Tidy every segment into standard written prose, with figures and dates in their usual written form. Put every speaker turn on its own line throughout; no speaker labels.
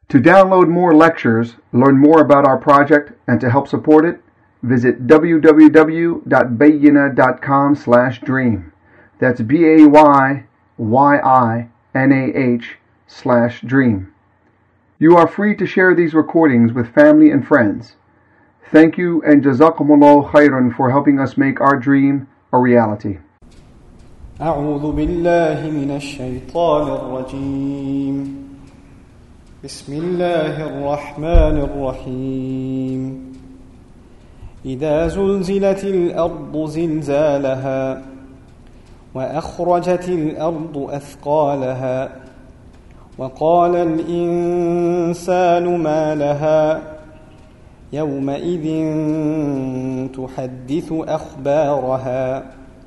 To download more lectures, learn more about our project, and to help support it, visit www.bayyinah.com/dream. That's BAYYINAH/dream. You are free to share these recordings with family and friends. Thank you and Jazakumullah khairan for helping us make our dream a reality.
أعوذ بالله من الشيطان الرجيم بسم الله الرحمن الرحيم إذا زلزلت الأرض زلزالها وأخرجت الأرض أثقالها وقال الإنسان ما لها يومئذ تحدث أخبارها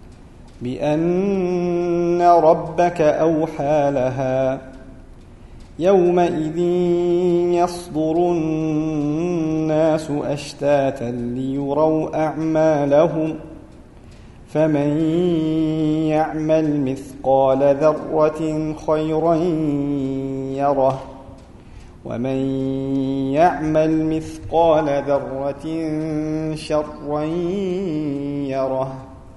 بأن ربك أوحى لها يومئذ يصدر الناس أشتاتا ليروا أعمالهم فمن يعمل مثقال ذرة خيرا يره ومن يعمل مثقال ذرة شرا يره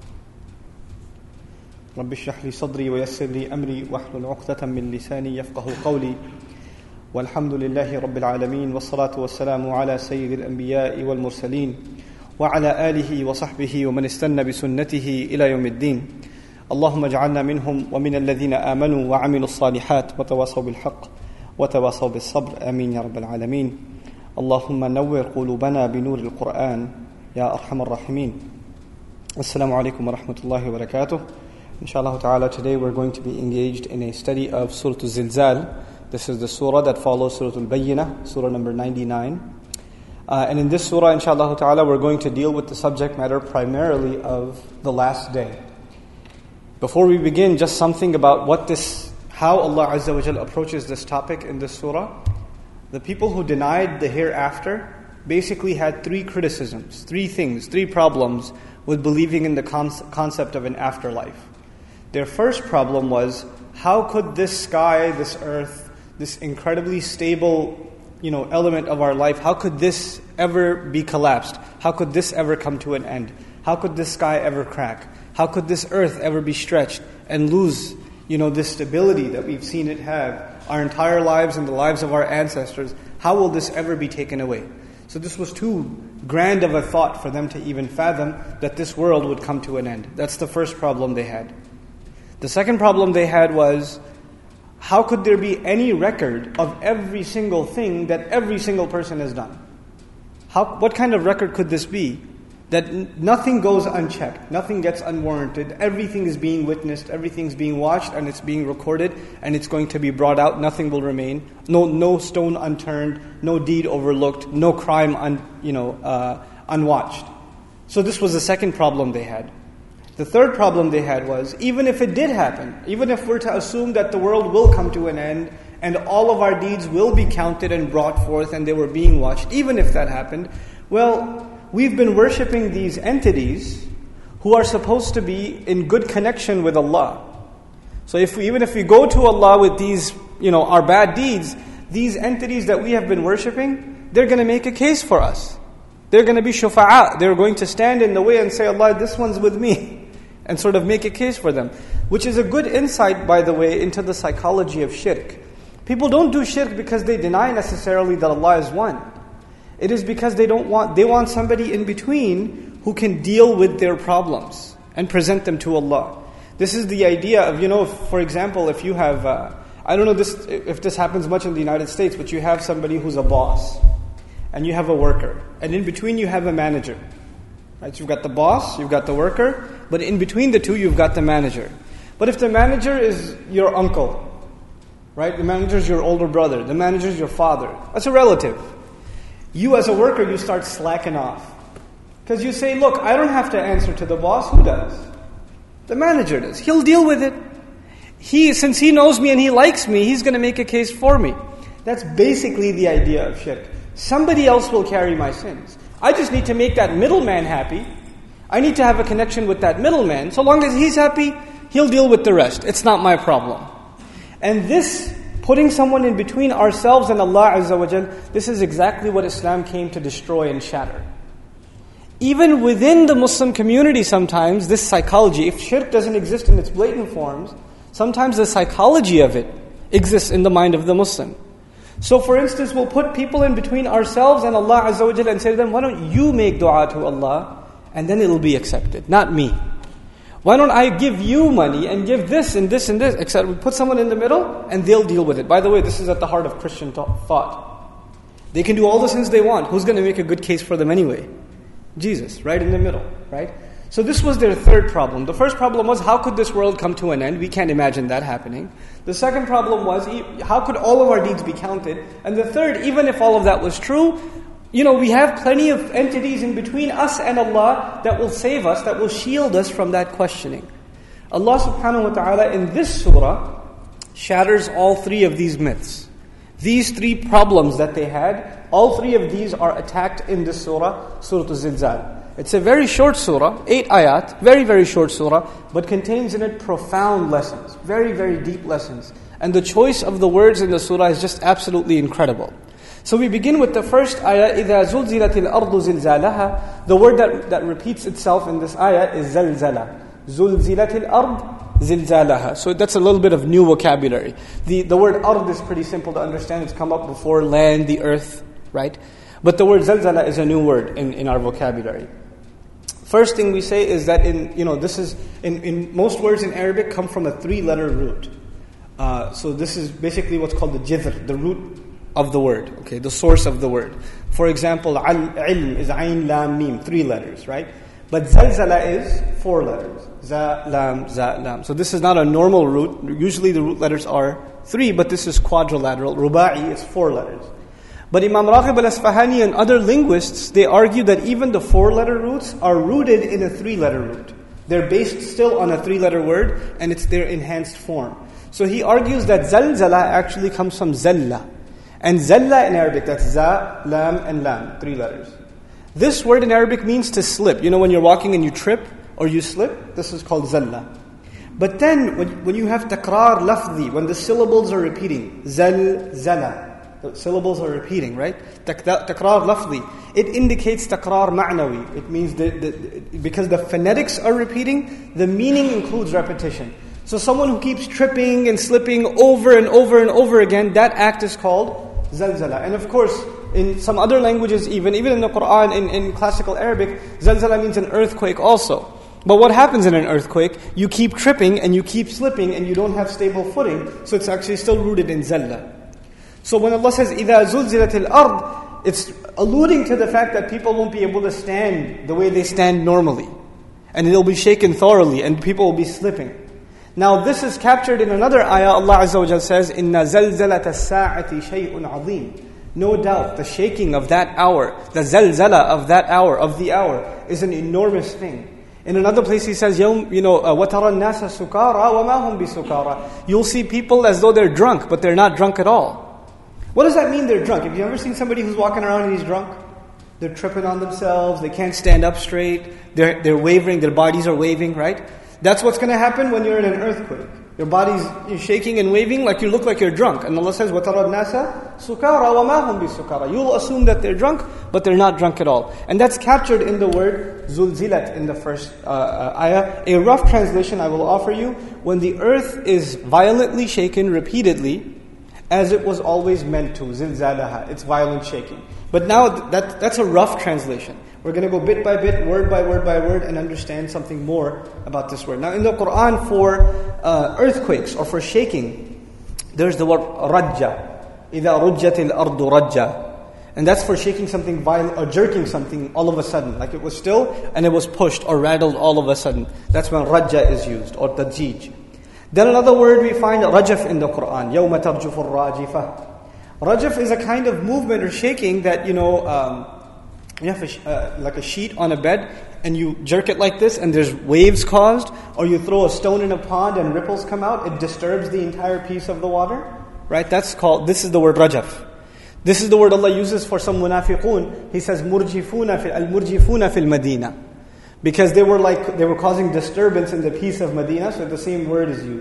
رب اشرح لي صدري ويسر لي أمري واحلل عقدة من لساني يفقه قولي والحمد لله رب العالمين والصلاة والسلام على سيد الأنبياء والمرسلين وعلى آله وصحبه ومن استنى بسنته إلى يوم الدين اللهم اجعلنا منهم ومن الذين آمنوا وعملوا الصالحات وتواصوا بالحق وتواصوا بالصبر آمين يا رب العالمين اللهم نور قلوبنا بنور القرآن يا أرحم الراحمين السلام عليكم ورحمة الله وبركاته Inshallah ta'ala, today we're going to be engaged in a study of Surah Al-Zilzal. This is the surah that follows Surah Al-Bayyinah, surah number 99. And in this surah, inshallah ta'ala, we're going to deal with the subject matter primarily of the last day. Before we begin, just something about how Allah Azza wa Jal approaches this topic in this surah. The people who denied the hereafter basically had three criticisms, three problems with believing in the concept of an afterlife. Their first problem was, how could this sky, this earth, this incredibly stable, element of our life, how could this ever be collapsed? How could this ever come to an end? How could this sky ever crack? How could this earth ever be stretched and lose, this stability that we've seen it have our entire lives and the lives of our ancestors? How will this ever be taken away? So this was too grand of a thought for them to even fathom that this world would come to an end. That's the first problem they had. The second problem they had was, how could there be any record of every single thing that every single person has done? What kind of record could this be? That nothing goes unchecked, nothing gets unwarranted, everything is being witnessed, everything's being watched, and it's being recorded, and it's going to be brought out, nothing will remain, no stone unturned, no deed overlooked, no crime unwatched. So this was the second problem they had. The third problem they had was, even if it did happen, even if we're to assume that the world will come to an end, and all of our deeds will be counted and brought forth, and they were being watched, even if that happened, well, we've been worshipping these entities who are supposed to be in good connection with Allah. So even if we go to Allah with these, our bad deeds, these entities that we have been worshipping, they're going to make a case for us. They're going to be shufa'a. They're going to stand in the way and say, Allah, this one's with me, and sort of make a case for them. Which is a good insight, by the way, into the psychology of shirk. People don't do shirk because they deny necessarily that Allah is one. It is because they want somebody in between who can deal with their problems and present them to Allah. This is the idea of, for example, if you have, I don't know if this happens much in the United States, but you have somebody who's a boss, and you have a worker, and in between you have a manager. Right? So you've got the boss, you've got the worker, but in between the two you've got the manager. But if the manager is your uncle, right? The manager is your older brother, the manager is your father, that's a relative. You as a worker, you start slacking off. Because you say, look, I don't have to answer to the boss. Who does? The manager does. He'll deal with it. Since he knows me and he likes me, he's going to make a case for me. That's basically the idea of shirk. Somebody else will carry my sins. I just need to make that middleman happy. I need to have a connection with that middleman. So long as he's happy, he'll deal with the rest. It's not my problem. And this Putting someone in between ourselves and Allah Azza wa Jal, this is exactly what Islam came to destroy and shatter. Even within the Muslim community sometimes, this psychology, if shirk doesn't exist in its blatant forms, sometimes the psychology of it exists in the mind of the Muslim. So for instance, we'll put people in between ourselves and Allah Azza wa Jal and say to them, why don't you make dua to Allah and then it'll be accepted, not me. Why don't I give you money and give this and this and this, etc. We put someone in the middle and they'll deal with it. By the way, this is at the heart of Christian thought. They can do all the sins they want. Who's going to make a good case for them anyway? Jesus, right in the middle, right? So this was their third problem. The first problem was, how could this world come to an end? We can't imagine that happening. The second problem was, how could all of our deeds be counted? And the third, even if all of that was true, we have plenty of entities in between us and Allah that will save us, that will shield us from that questioning. Allah subhanahu wa ta'ala in this surah shatters all three of these myths. These three problems that they had, all three of these are attacked in this surah, Surah Al-Zilzal. It's a very short surah, 8 ayat, very, very short surah, but contains in it profound lessons, very, very deep lessons. And the choice of the words in the surah is just absolutely incredible. So we begin with the first ayah, إِذَا زُلْزِلَتِ الْأَرْضُ زِلْزَالَهَا. The word that repeats itself in this ayah is زَلْزَلَ. زُلْزِلَتِ الْأَرْضُ زِلْزَالَهَا. So that's a little bit of new vocabulary. The word ard is pretty simple to understand. It's come up before land, the earth, right? But the word zalzala is a new word in our vocabulary. First thing we say is that in most words in Arabic come from a 3-letter root. So this is basically what's called the jidhr, the root of the word, okay, the source of the word. For example, ilm is ayn, lam, mim, 3 letters, right? But zalzala is 4 letters. Za, lam. So this is not a normal root. Usually the root letters are 3, but this is quadrilateral. Ruba'i is 4 letters. But Imam Raghib al-Asfahani and other linguists, they argue that even the 4-letter roots are rooted in a 3-letter root. They're based still on a 3-letter word, and it's their enhanced form. So he argues that zalzala actually comes from zalla. And zalla in Arabic, that's za, lam, and lam, 3 letters. This word in Arabic means to slip. When you're walking and you trip or you slip, this is called zalla. But then when you have takrar lafzi, when the syllables are repeating, zala, the syllables are repeating, right? Takrar lafzi, it indicates takrar ma'nawi. It means because the phonetics are repeating, the meaning includes repetition. So someone who keeps tripping and slipping over and over and over again, that act is called zalzala. And of course, in some other languages, even in the Quran, in classical Arabic, zalzala means an earthquake also. But what happens in an earthquake? You keep tripping and you keep slipping and you don't have stable footing, so it's actually still rooted in zalla. So when Allah says, إِذَا زُلْزِلَتِ الْأَرْضِ, it's alluding to the fact that people won't be able to stand the way they stand normally. And they'll be shaken thoroughly and people will be slipping. Now this is captured in another ayah. Allah Azza wa Jal says, إِنَّ زَلْزَلَةَ السَّاعَةِ شَيْءٌ عَظِيمٌ. No doubt, the shaking of that hour, the zalzala of that hour, of the hour, is an enormous thing. In another place he says, وَتَرَى النَّاسَ سُكَارَى وَمَا هُمْ بِسُكَارَى. You'll see people as though they're drunk, but they're not drunk at all. What does that mean they're drunk? Have you ever seen somebody who's walking around and he's drunk? They're tripping on themselves, they can't stand up straight, they're wavering, their bodies are waving, right? That's what's going to happen when you're in an earthquake. Your body's shaking and waving like you look like you're drunk. And Allah says, وَتَرَى النَّاسَ سُكَارَى وَمَا هُمْ بِسُكَارَى. You'll assume that they're drunk, but they're not drunk at all. And that's captured in the word zulzilat in the first ayah. A rough translation I will offer you: when the earth is violently shaken repeatedly, as it was always meant to, zilzalaha, it's violent shaking. But now that's a rough translation. We're going to go bit by bit, word by word by word, and understand something more about this word. Now in the Quran, for earthquakes or for shaking, there's the word rajja. إِذَا رُجَّتِ الْأَرْضُ رَجَّا. And that's for shaking something violent or jerking something all of a sudden. Like it was still and it was pushed or rattled all of a sudden. That's when rajja is used, or tajij. Then another word we find, rajaf, in the Quran. يَوْمَ تَرْجُفُ الرَّاجِفَةِ. Rajaf is a kind of movement or shaking that, you have like a sheet on a bed and you jerk it like this and there's waves caused, or you throw a stone in a pond and ripples come out, it disturbs the entire piece of the water, right? This is the word rajaf. This is the word Allah uses for some munafiqun. He says al-murjifuna fil Madina, because they were causing disturbance in the peace of Medina, so the same word is used.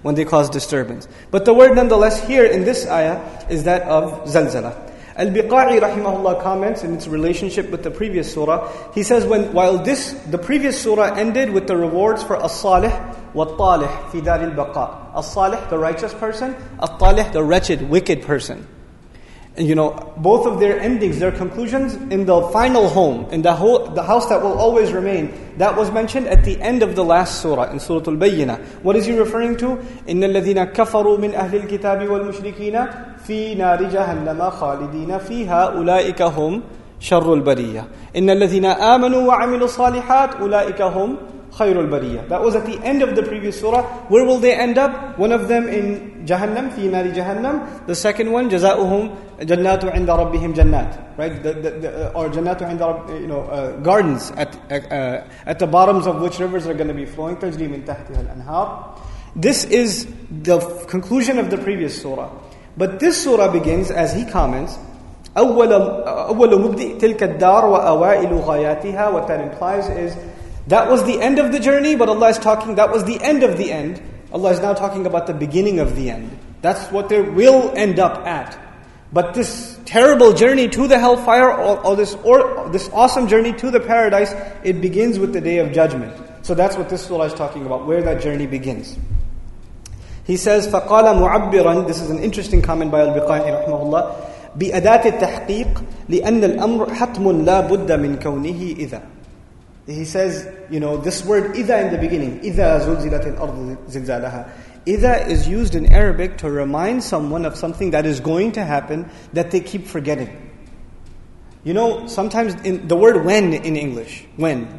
when they cause disturbance. But the word nonetheless here in this ayah is that of zalzala. Al-Biqa'i rahimahullah comments in its relationship with the previous surah. He says, while the previous surah ended with the rewards for as-salih wa-talih fi dar al-baqa. As-salih, the righteous person, at-talih, the wretched, wicked person. And both of their endings, their conclusions in the final home, in the house that will always remain, that was mentioned at the end of the last surah, in Surah Al-Bayyinah. What is he referring to? إِنَّ الَّذِينَ كَفَرُوا مِنْ أَهْلِ الْكِتَابِ وَالْمُشْرِكِينَ فِي نَارِ جَهَنَّمَ خَالِدِينَ فِيهَا أُولَٰئِكَ هُمْ شَرُّ الْبَرِيَّةِ إِنَّ الَّذِينَ آمَنُوا وَعَمِلُوا الصَّالِحَاتِ أُولَٰئِكَ هُمْ خَيْرُ الْبَرِيَّةِ. That was at the end of the previous surah. Where will they end up? One of them in Jahannam, fi nari Jahannam. The second one, جَزَاؤُهُمْ جَنَّاتُ عِنْدَ رَبِّهِمْ جَنَّاتِ. Right? Or جَنَّاتُ عِنْدَ gardens at the bottoms of which rivers are going to be flowing. تَجْرِي مِنْ تَحْتِهَا الْأَنْهَارِ. This is the conclusion of the previous surah. But this surah begins, as he comments, أَوَّلُ مُبْدِئِ تِلْكَ الدَّارِ وَأَوَائِلُ غَايَاتِهَا. What that implies is, that was the end of the journey, but Allah is talking, that was the end of the end. Allah is now talking about the beginning of the end. That's what they will end up at. But this terrible journey to the hellfire, or this awesome journey to the paradise, it begins with the day of judgment. So that's what this surah is talking about, where that journey begins. He says, فَقَالَ مُعَبِّرًا. This is an interesting comment by Al-Biqa'i rahimahullah. بِأَدَاةِ التَّحْقِيقِ لِأَنَّ الْأَمْرُ حَتْمٌ لَا بُدَّ مِنْ كَوْنِهِ إِذَا. He says, this word إِذَا in the beginning, إِذَا زُلْزِلَتِ الْأَرْضُ زِلْزَالَهَا. إِذَا is used in Arabic to remind someone of something that is going to happen that they keep forgetting. Sometimes in the word when in English, when.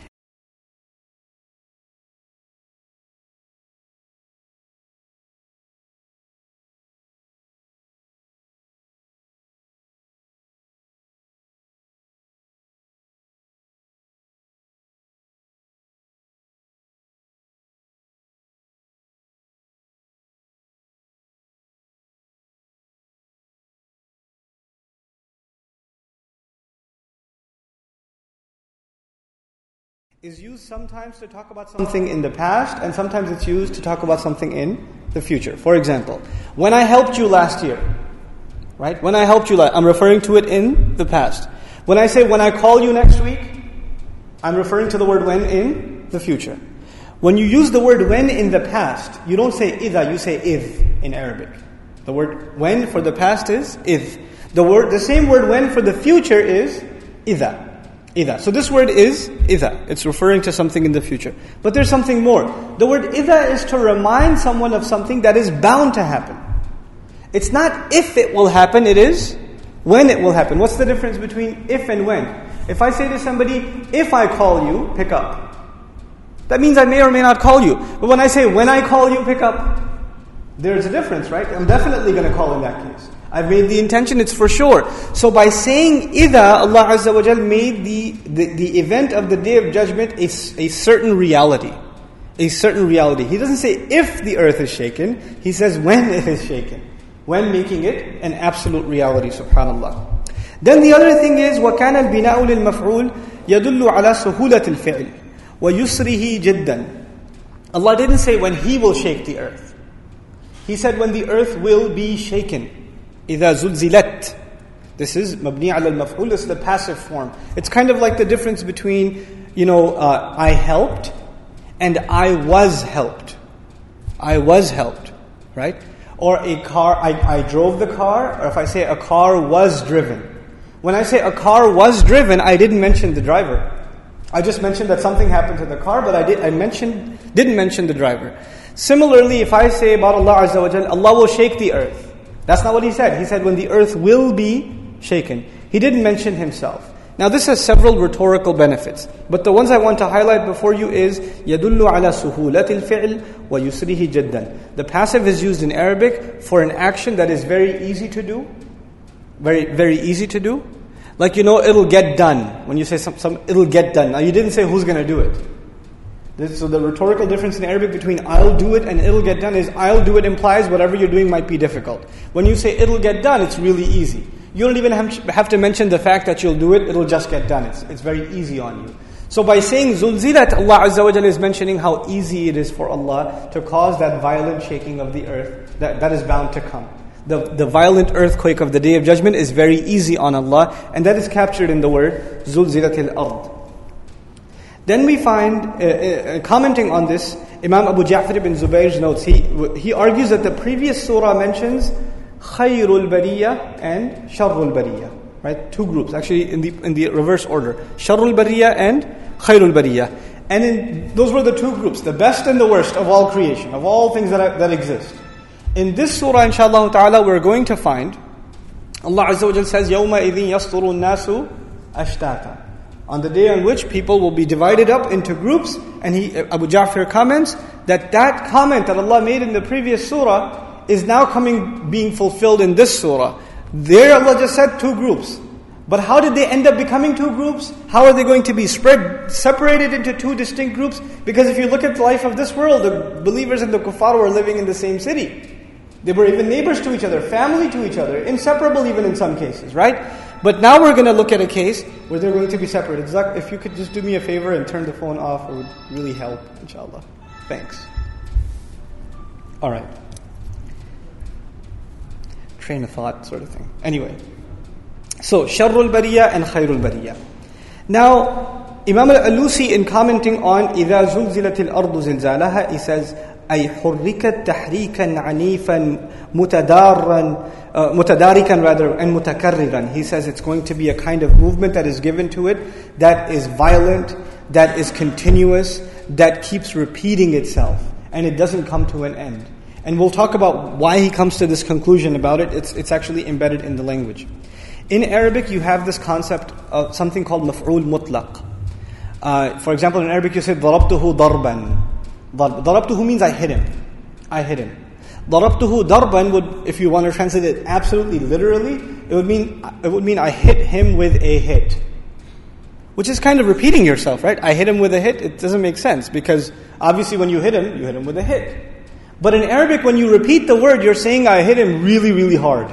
Is used sometimes to talk about something in the past, and sometimes it's used to talk about something in the future. For example, when I helped you last year, right? When I helped you, I'm referring to it in the past. When I say when I call you next week, I'm referring to the word when in the future. When you use the word when in the past, you don't say idha, you say idh in Arabic. The word when for the past is idh. The same word when for the future is idha. So this word is idha. It's referring to something in the future. But there's something more. The word idha is to remind someone of something that is bound to happen. It's not if it will happen, it is when it will happen. What's the difference between if and when? If I say to somebody, if I call you, pick up. That means I may or may not call you. But when I say when I call you, pick up, there's a difference, right? I'm definitely going to call in that case. I've made the intention, it's for sure. So by saying idha, Allah Azza wa Jal made the event of the Day of Judgment a certain reality. A certain reality. He doesn't say if the earth is shaken, He says when it is shaken. When, making it an absolute reality, subhanallah. Then the other thing is, وَكَانَ الْبِنَاءُ لِلْمَفْعُولِ يَدُلُّ عَلَى سُهُولَةِ الْفِعْلِ وَيُسْرِهِ جِدًّا. Allah didn't say when He will shake the earth. He said when the earth will be shaken. إِذَا زُلْزِلَتْ. This is مبني على المفعول. This is the passive form. It's kind of like the difference between, I helped and I was helped. I was helped, right? Or a car, I drove the car, or if I say a car was driven. When I say a car was driven, I didn't mention the driver. I just mentioned that something happened to the car, but I didn't mention the driver. Similarly, if I say about Allah Azza wa Jal, Allah will shake the earth. That's not what He said. He said when the earth will be shaken. He didn't mention Himself. Now this has several rhetorical benefits. But the ones I want to highlight before you is يَدُلُّ عَلَى سُهُولَةِ الْفِعْلِ وَيُسْرِهِ جَدًّا. The passive is used in Arabic for an action that is very easy to do. Very, very easy to do. Like, it'll get done. When you say it'll get done. Now you didn't say who's going to do it. So the rhetorical difference in Arabic between I'll do it and it'll get done is I'll do it implies whatever you're doing might be difficult. When you say it'll get done, it's really easy. You don't even have to mention the fact that you'll do it, it'll just get done. It's very easy on you. So by saying zulzilat, Allah Azza wa Jalla is mentioning how easy it is for Allah to cause that violent shaking of the earth that is bound to come. The violent earthquake of the Day of Judgment is very easy on Allah, and that is captured in the word zulzilatil ard. Then we find, commenting on this, Imam Abu Ja'far ibn Zubayr notes, he argues that the previous surah mentions khayrul bariyah and sharrul bariyah. Right, two groups, actually in the reverse order. Sharrul bariyah and khayrul bariyah. And those were the two groups, the best and the worst of all creation, of all things that exist. In this surah, inshallah ta'ala, we're going to find, Allah Azza wa Jalla says, يَوْمَ إِذٍ يَصْدُرُ النَّاسُ أَشْتَاتًا. On the day on which people will be divided up into groups, and Abu Ja'far comments that comment that Allah made in the previous surah is now being fulfilled in this surah. There Allah just said two groups. But how did they end up becoming two groups? How are they going to be separated into two distinct groups? Because if you look at the life of this world, the believers and the kuffar were living in the same city. They were even neighbors to each other, family to each other, inseparable even in some cases, right? But now we're going to look at a case where they're going to be separated. Zak, if you could just do me a favor and turn the phone off, it would really help, inshallah. Thanks. Alright. Train of thought sort of thing. Anyway. So, Sharrul Bariyah and Khairul Bariyah. Now, Imam al-Alusi in commenting on إِذَا زُلْزِلَتِ الْأَرْضُ زِلْزَالَهَا, he says, أي حركت تحريكا عنيفا متداركا and متكررا. He says it's going to be a kind of movement that is given to it, that is violent, that is continuous, that keeps repeating itself, and it doesn't come to an end. And we'll talk about why he comes to this conclusion about it. It's actually embedded in the language. In Arabic, you have this concept of something called maf'ul mutlaq. For example, in Arabic you say ضربته ضربا. ضربته means I hit him. I hit him. ضربته ضربا would, if you want to translate it absolutely literally, it would mean I hit him with a hit. Which is kind of repeating yourself, right? I hit him with a hit. It doesn't make sense because obviously when you hit him with a hit. But in Arabic, when you repeat the word, you're saying I hit him really, really hard.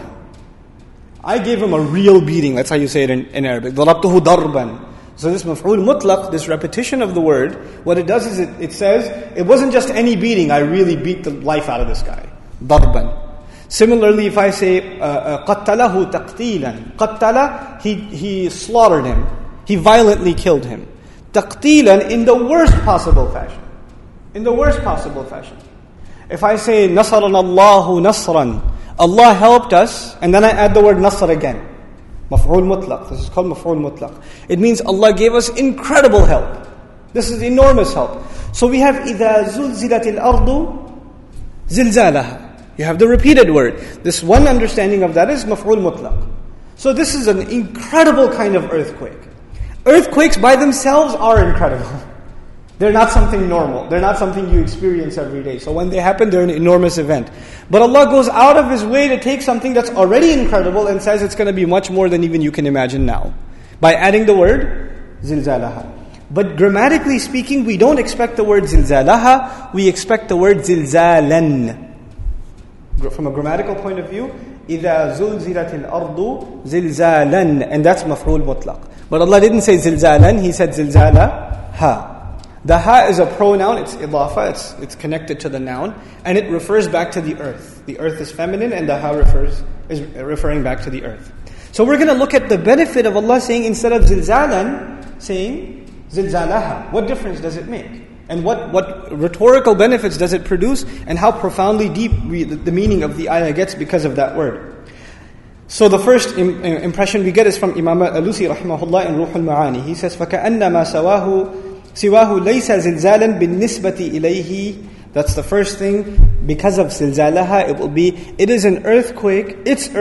I gave him a real beating. That's how you say it in Arabic. ضربته ضربا. So this maf'ul mutlaq, this repetition of the word, what it does is it says, it wasn't just any beating, I really beat the life out of this guy. Darban. Similarly, if I say, قَتَّلَهُ تَقْتِيلًا. قَتَّلَ, he slaughtered him. He violently killed him. تَقْتِيلًا, in the worst possible fashion. In the worst possible fashion. If I say, نَصَرَنَ اللَّهُ نَصْرًا, Allah helped us, and then I add the word nasr again. Maf'ul mutlaq. This is called maf'ul mutlaq. It means Allah gave us incredible help. This is enormous help. So we have إِذَا زُلْزِلَتِ الْأَرْضُ زِلْزَالَهَا. You have the repeated word. This one understanding of that is maf'ul mutlaq. So this is an incredible kind of earthquake. Earthquakes by themselves are incredible. They're not something normal. They're not something you experience every day. So when they happen, they're an enormous event. But Allah goes out of His way to take something that's already incredible and says it's going to be much more than even you can imagine now. By adding the word zilzalaha. But grammatically speaking, we don't expect the word zilzalaha. We expect the word zilzalan. From a grammatical point of view, إِذَا زُلْزِلَتِ الْأَرْضُ زِلْزَالًا. And that's maf'ul mutlaq. But Allah didn't say zilzalan, He said zilzalaha. The ha is a pronoun, it's idafa, it's connected to the noun, and it refers back to the earth. The earth is feminine, and the ha is referring back to the earth. So we're going to look at the benefit of Allah saying, instead of zilzalan, saying zilzalaha. What difference does it make? And what rhetorical benefits does it produce? And how profoundly deep the meaning of the ayah gets because of that word. So the first impression we get is from Imam al-Alusi rahimahullah in Ruh al-Ma'ani. He says, فَكَأَنَّمَا سِوَاهُ لَيْسَ زِلْزَالًا بِالنِّسْبَةِ إِلَيْهِ. That's the first thing. Because of zilzalaha, it is an earthquake,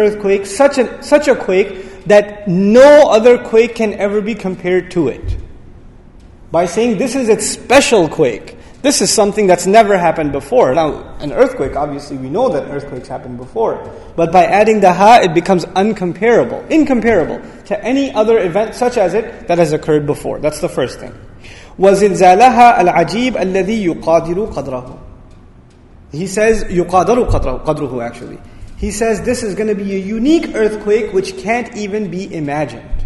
such a quake that no other quake can ever be compared to it. By saying this is its special quake. This is something that's never happened before. Now, an earthquake, obviously we know that earthquakes happened before. But by adding the ha, it becomes incomparable to any other event such as it that has occurred before. That's the first thing. وَزِلْزَالَهَا الْعَجِيبَ الَّذِي يُقَادِرُ قَدْرَهُ. He says, يُقَادَرُ قَدْرُهُ actually. He says this is going to be a unique earthquake which can't even be imagined.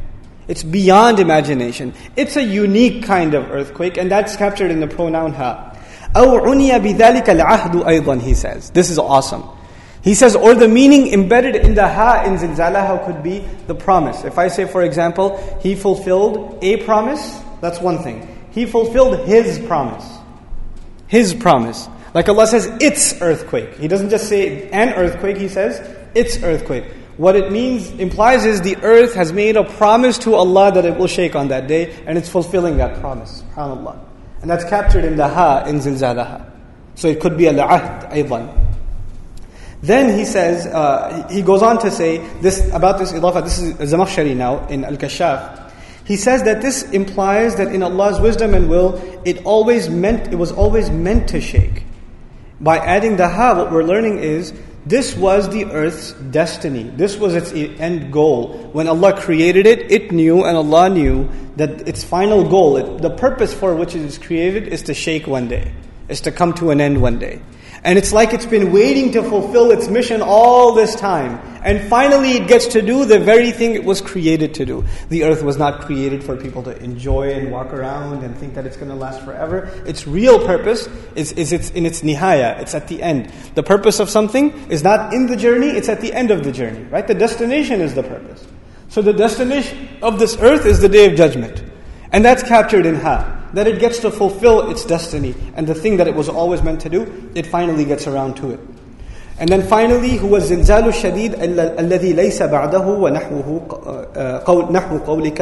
It's beyond imagination. It's a unique kind of earthquake, and that's captured in the pronoun ha. أَوْ عُنِيَ بِذَلِكَ الْعَهْدُ أَيْضًا, he says. This is awesome. He says, or the meaning embedded in the ha in zilzalaha could be the promise. If I say, for example, he fulfilled a promise, that's one thing. He fulfilled his promise. His promise. Like Allah says, its earthquake. He doesn't just say an earthquake, He says, its earthquake. What it implies is the earth has made a promise to Allah that it will shake on that day, and it's fulfilling that promise. SubhanAllah. And that's captured in the ha in zilzalaha. So it could be al-ahd aydan. Then he says, he goes on to say this about this idafa. This is Zamakhshari now in Al-Kashaf. He says that this implies that in Allah's wisdom and will, it was always meant to shake. By adding the ha, what we're learning is this was the earth's destiny. This was its end goal. When Allah created it, it knew and Allah knew that its final goal, the purpose for which it is created, is to shake one day, is to come to an end one day. And it's like it's been waiting to fulfill its mission all this time. And finally it gets to do the very thing it was created to do. The earth was not created for people to enjoy and walk around and think that it's going to last forever. Its real purpose is in its nihaya, it's at the end. The purpose of something is not in the journey, it's at the end of the journey. Right? The destination is the purpose. So the destination of this earth is the Day of Judgment. And that's captured in ha. That it gets to fulfill its destiny. And the thing that it was always meant to do, it finally gets around to it. And then finally, هو الزلزال الشديد الذي ليس بعده ونحوه نحو قولك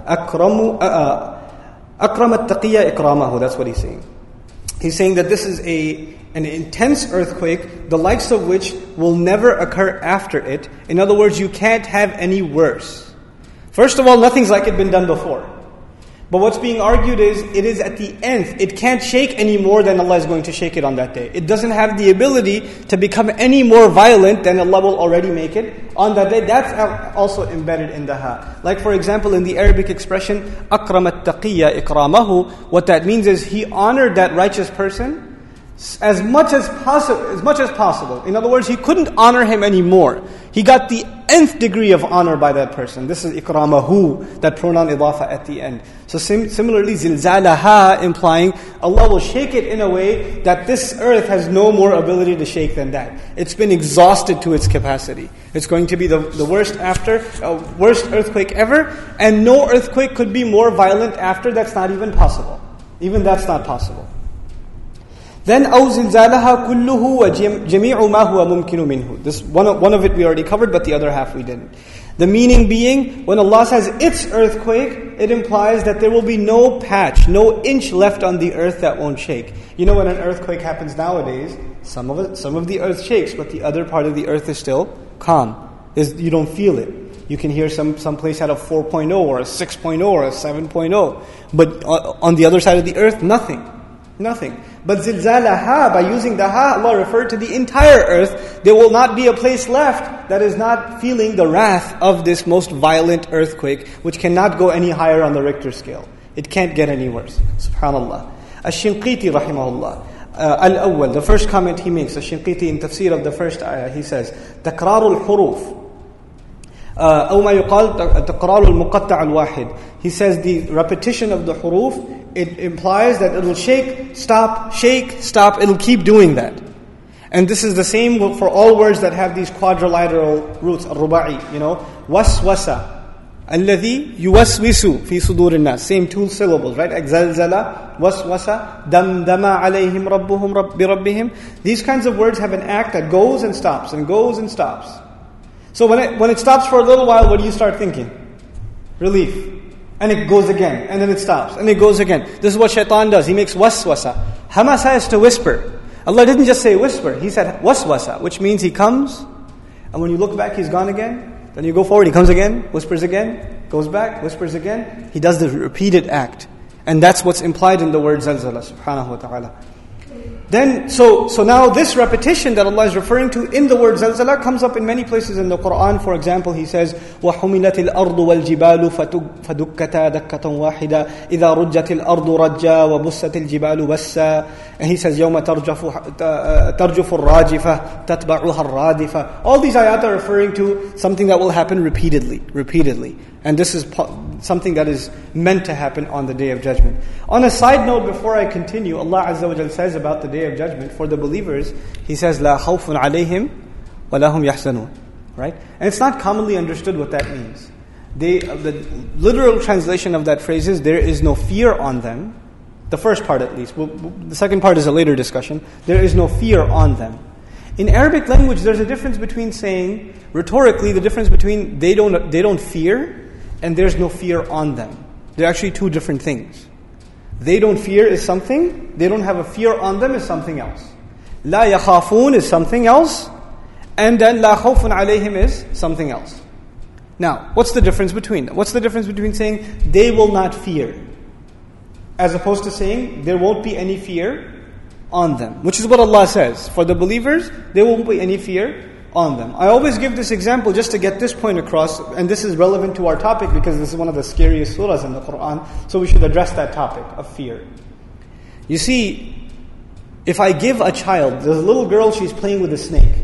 أكرم التقي إكرامه. That's what he's saying. He's saying that this is an intense earthquake, the likes of which will never occur after it. In other words, you can't have any worse. First of all, nothing's like it been done before. But what's being argued is, it is at the nth. It can't shake any more than Allah is going to shake it on that day. It doesn't have the ability to become any more violent than Allah will already make it on that day. That's also embedded in the ha. Like for example, in the Arabic expression, أَكْرَمَ التَّقِيَّ إِكْرَامَهُ, what that means is he honored that righteous person as much as possible. In other words, he couldn't honor him anymore. He got the nth degree of honor by that person. This is ikramahu, that pronoun idafa at the end. So similarly, zilzalaha, implying Allah will shake it in a way that this earth has no more ability to shake than that. It's been exhausted to its capacity. It's going to be the worst earthquake ever, and no earthquake could be more violent after. That's not even possible. Even that's not possible. Then أَوْ زِلْزَالَهَا كُلُّهُ وَجَمِيعُ مَا هُوَ مُمْكِنُ مِنْهُ. This one of it we already covered, but the other half we didn't. The meaning being, when Allah says its earthquake, it implies that there will be no patch, no inch left on the earth that won't shake. You know, when an earthquake happens nowadays, some of the earth shakes, but the other part of the earth is still calm. You don't feel it. You can hear some place at a 4.0 or a 6.0 or a 7.0. But on the other side of the earth, nothing. But zilzalaha, by using the ha, Allah referred to the entire earth. There will not be a place left that is not feeling the wrath of this most violent earthquake, which cannot go any higher on the Richter scale. It can't get any worse. Subhanallah. Ash-Shinqiti rahimahullah. Al-Awwal, the first comment he makes, Ash-Shinqiti in tafsir of the first ayah, he says, تَكْرَارُ الْحُرُوفِ أو ما يقال تكرار المقطع الواحد. He says the repetition of the huruf, it implies that it will shake, stop, it'll keep doing that. And this is the same for all words that have these quadrilateral roots, الرباعي, waswasa, الذي يوسوس في صدور الناس. Same two syllables, right? زلزلة, waswasa, دمدم عليهم ربهم بربهم. These kinds of words have an act that goes and stops and goes and stops. So when it stops for a little while, what do you start thinking? Relief. And it goes again, and then it stops, and it goes again. This is what shaitan does. He makes waswasa. Hamasa is to whisper. Allah didn't just say whisper. He said waswasa, which means he comes, and when you look back, he's gone again. Then you go forward, he comes again, whispers again, goes back, whispers again. He does the repeated act. And that's what's implied in the word zalzala, subhanahu wa ta'ala. Then, so now this repetition that Allah is referring to in the word zalzala comes up in many places in the Quran. For example, He says, وَحُمِلَتِ الْأَرْضُ وَالْجِبَالُ فَدُكَّتَا دَكَّةً وَاحِدًا إِذَا رُجَّتِ الْأَرْضُ رَجًّا وَبُسَّتِ الْجِبَالُ بَسًّا. And He says, يَوْمَ تَرْجُفُ الرَّاجِفَةُ تَتْبَعُهَا الرَّادِفَةُ. All these ayat are referring to something that will happen repeatedly. And this is something that is meant to happen on the Day of Judgment. On a side note, before I continue, Allah Azza wa Jal says about the Day of Judgment for the believers, He says, لَا خَوْفٌ عَلَيْهِمْ وَلَا هُمْ يَحْزَنُونَ. Right? And it's not commonly understood what that means. The literal translation of that phrase is, there is no fear on them. The first part at least. The second part is a later discussion. There is no fear on them. In Arabic language, there's a difference between saying, rhetorically, the difference between they don't fear and there's no fear on them. They're actually two different things. They don't fear is something, they don't have a fear on them is something else. La yakhafun is something else, and then la khawfun alayhim is something else. Now, what's the difference between them? What's the difference between saying they will not fear, as opposed to saying there won't be any fear on them? Which is what Allah says. For the believers, there won't be any fear on them. I always give this example just to get this point across, and this is relevant to our topic because this is one of the scariest surahs in the Quran, so we should address that topic of fear. You see, if I give a child, there's a little girl, she's playing with a snake.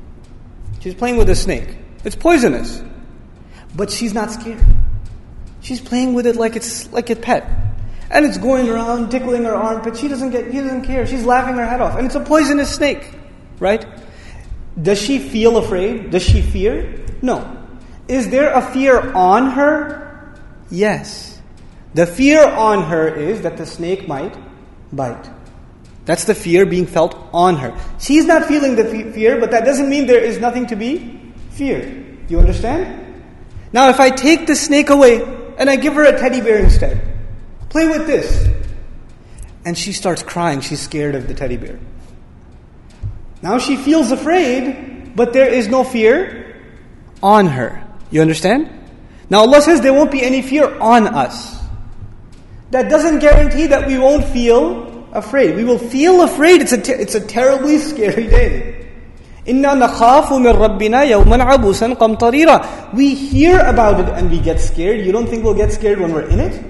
She's playing with a snake. It's poisonous. But she's not scared. She's playing with it like it's like a pet. And it's going around, tickling her armpit. She doesn't care. She's laughing her head off. And it's a poisonous snake. Right? Does she feel afraid? Does she fear? No. Is there a fear on her? Yes. The fear on her is that the snake might bite. That's the fear being felt on her. She's not feeling the fear, but that doesn't mean there is nothing to be feared. You understand? Now if I take the snake away and I give her a teddy bear instead, play with this. And she starts crying, she's scared of the teddy bear. Now she feels afraid, but there is no fear on her. You understand? Now Allah says there won't be any fear on us. That doesn't guarantee that we won't feel afraid. We will feel afraid. It's a terribly scary day. إِنَّا نَخَافُ مِنْ رَبِّنَا يَوْمًا عَبُوسًا قَمْطَرِيرًا. We hear about it and we get scared. You don't think we'll get scared when we're in it?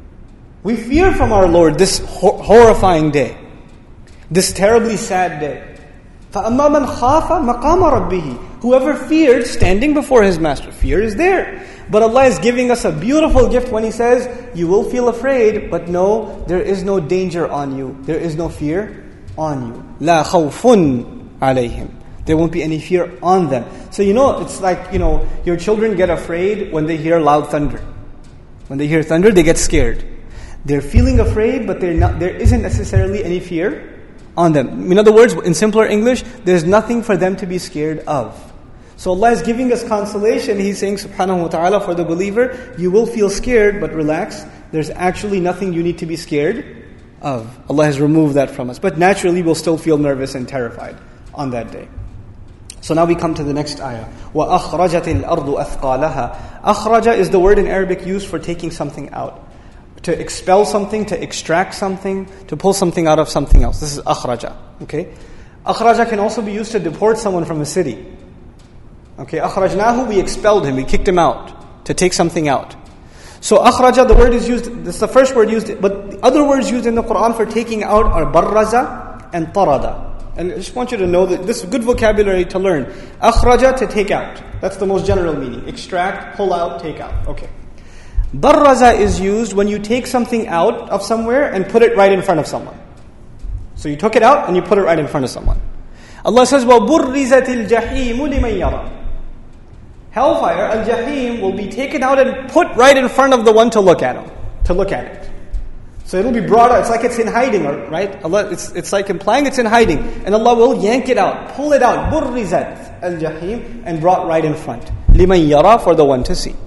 We fear from our Lord this horrifying day. This terribly sad day. فَأَمَّا مَنْ خَافَ مَقَامَ رَبِّهِ. Whoever feared standing before his master, fear is there. But Allah is giving us a beautiful gift when He says, you will feel afraid, but no, there is no danger on you. There is no fear on you. لَا خَوْفٌ عَلَيْهِمْ. There won't be any fear on them. So it's like, your children get afraid when they hear loud thunder. When they hear thunder, they get scared. They're feeling afraid, but there isn't necessarily any fear on them. In other words, in simpler English, there's nothing for them to be scared of. So Allah is giving us consolation. He's saying, subhanahu wa ta'ala, for the believer, you will feel scared, but relax. There's actually nothing you need to be scared of. Allah has removed that from us. But naturally, we'll still feel nervous and terrified on that day. So now we come to the next ayah. وَأَخْرَجَتِ الْأَرْضُ أَثْقَالَهَا. أَخْرَجَ is the word in Arabic used for taking something out. To expel something, to extract something, to pull something out of something else. This is akhraja. Okay? Akhraja can also be used to deport someone from a city. Okay, akhrajnahu, we expelled him, we kicked him out, to take something out. So akhraja, the word is used, this is the first word used, but the other words used in the Quran for taking out are barraza and tarada. And I just want you to know that this is good vocabulary to learn. Akhraja, to take out. That's the most general meaning. Extract, pull out, take out. Okay. Barraza is used when you take something out of somewhere and put it right in front of someone. So you took it out and you put it right in front of someone. Allah says, وَبُرِّزَتِ الْجَحِيمُ لِمَنْ يَرَى. Hellfire, al-jahim, will be taken out and put right in front of the one to look at it. So it'll be brought out. It's like it's in hiding, right? Allah, it's like implying it's in hiding. And Allah will yank it out, pull it out. بُرِّزَتِ al-jahim, and brought right in front. لِمَنْ يَرَى, for the one to see.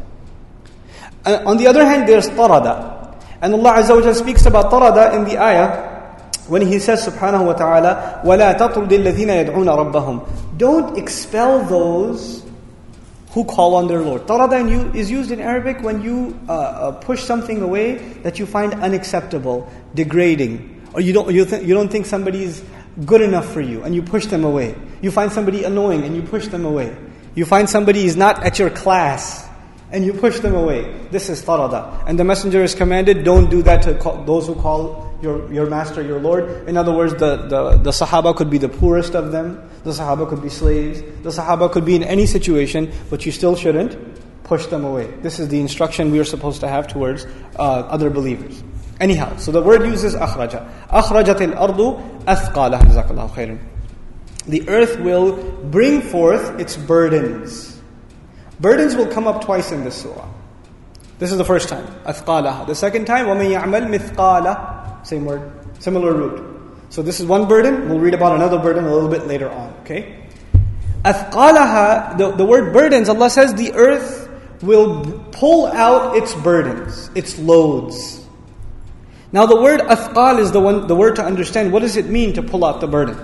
On the other hand, there's tarada. And Allah Azza wa Jalla speaks about tarada in the ayah when He says, subhanahu wa ta'ala, وَلَا تَطْرُدِ الَّذِينَ يَدْعُونَ رَبَّهُم. Don't expel those who call on their Lord. Tarada is used in Arabic when you push something away that you find unacceptable, degrading, or you don't think somebody's good enough for you, and you push them away. You find somebody annoying, and you push them away. You find somebody is not at your class, and you push them away. This is tarada. And the Messenger is commanded, don't do that to those who call your master your Lord. In other words, the Sahaba could be the poorest of them. The Sahaba could be slaves. The Sahaba could be in any situation, but you still shouldn't push them away. This is the instruction we are supposed to have towards other believers. Anyhow, so the word uses akhraja. Akhrajatil ardu athqalaha. Jazakallahu khairan. The earth will bring forth its burdens. Burdens will come up twice in this surah. This is the first time, athqalaha. The second time, وَمَن يَعْمَلْ مِثْقَالَ. Same word, similar root. So this is one burden. We'll read about another burden a little bit later on. Okay. Athqalaha. The word burdens. Allah says the earth will pull out its burdens, its loads. Now the word athqal is the word to understand. What does it mean to pull out the burden?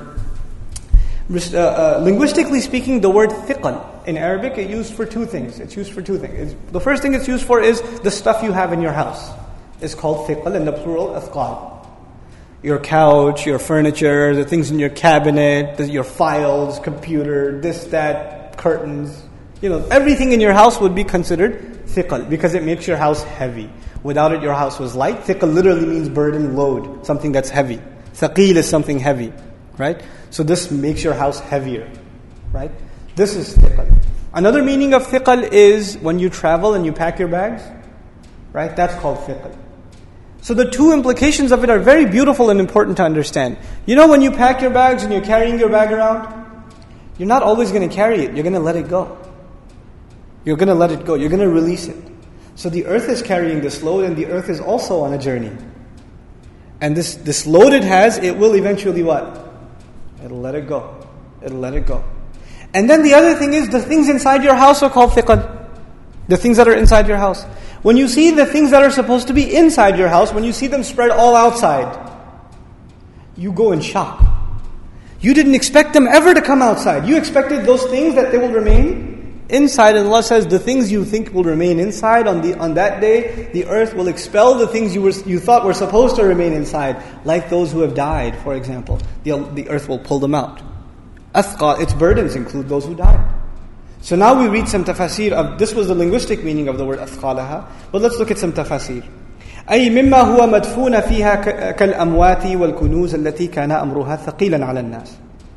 Linguistically speaking, the word thiqal in Arabic is used for two things. It's used for two things. The first thing it's used for is the stuff you have in your house. It's called thiqal, and the plural athqal. Your couch, your furniture, the things in your cabinet, your files, computer, this, that, curtains. Everything in your house would be considered thiqal because it makes your house heavy. Without it, your house was light. Thiqal literally means burden, load, something that's heavy. Thaqeel is something heavy, right? So this makes your house heavier, right? This is thiqal. Another meaning of thiqal is when you travel and you pack your bags, right? That's called thiqal. So the two implications of it are very beautiful and important to understand. When you pack your bags and you're carrying your bag around, you're not always going to carry it. You're going to let it go. You're going to let it go. You're going to release it. So the earth is carrying this load, and the earth is also on a journey. And this load it has, it will eventually what? It'll let it go. It'll let it go. And then the other thing is, the things inside your house are called thiqal. The things that are inside your house. When you see the things that are supposed to be inside your house, when you see them spread all outside, you go in shock. You didn't expect them ever to come outside. You expected those things that they will remain inside, and Allah says the things you think will remain inside on that day, the earth will expel the things you thought were supposed to remain inside, like those who have died, for example. The earth will pull them out. Athqa, its burdens include those who died. So now we read some tafasir of, this was the linguistic meaning of the word athqalaha, but let's look at some tafasir. أي مما هو مدفون فيها كالأموات والكنوز التي كان أمرها ثقيلا على الناس.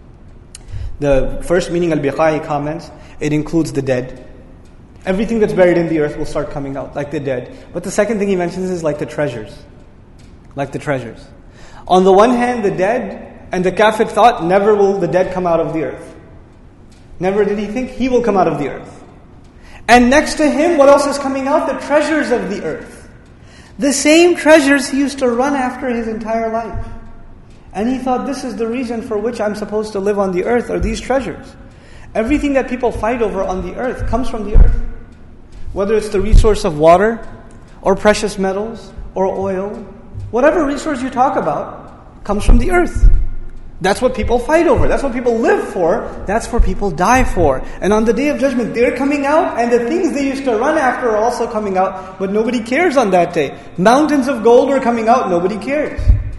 The first meaning, Al-Biqai comments, it includes the dead. Everything that's buried in the earth will start coming out, like the dead. But the second thing he mentions is like the treasures. Like the treasures. On the one hand, the dead, and the kafir thought, never will the dead come out of the earth. Never did he think he will come out of the earth. And next to him, what else is coming out? The treasures of the earth. The same treasures he used to run after his entire life. And he thought, this is the reason for which I'm supposed to live on the earth, are these treasures. Everything that people fight over on the earth comes from the earth. Whether it's the resource of water, or precious metals, or oil, whatever resource you talk about comes from the earth. That's what people fight over. That's what people live for. That's what people die for. And on the Day of Judgment, they're coming out, and the things they used to run after are also coming out, but nobody cares on that day. Mountains of gold are coming out, nobody cares.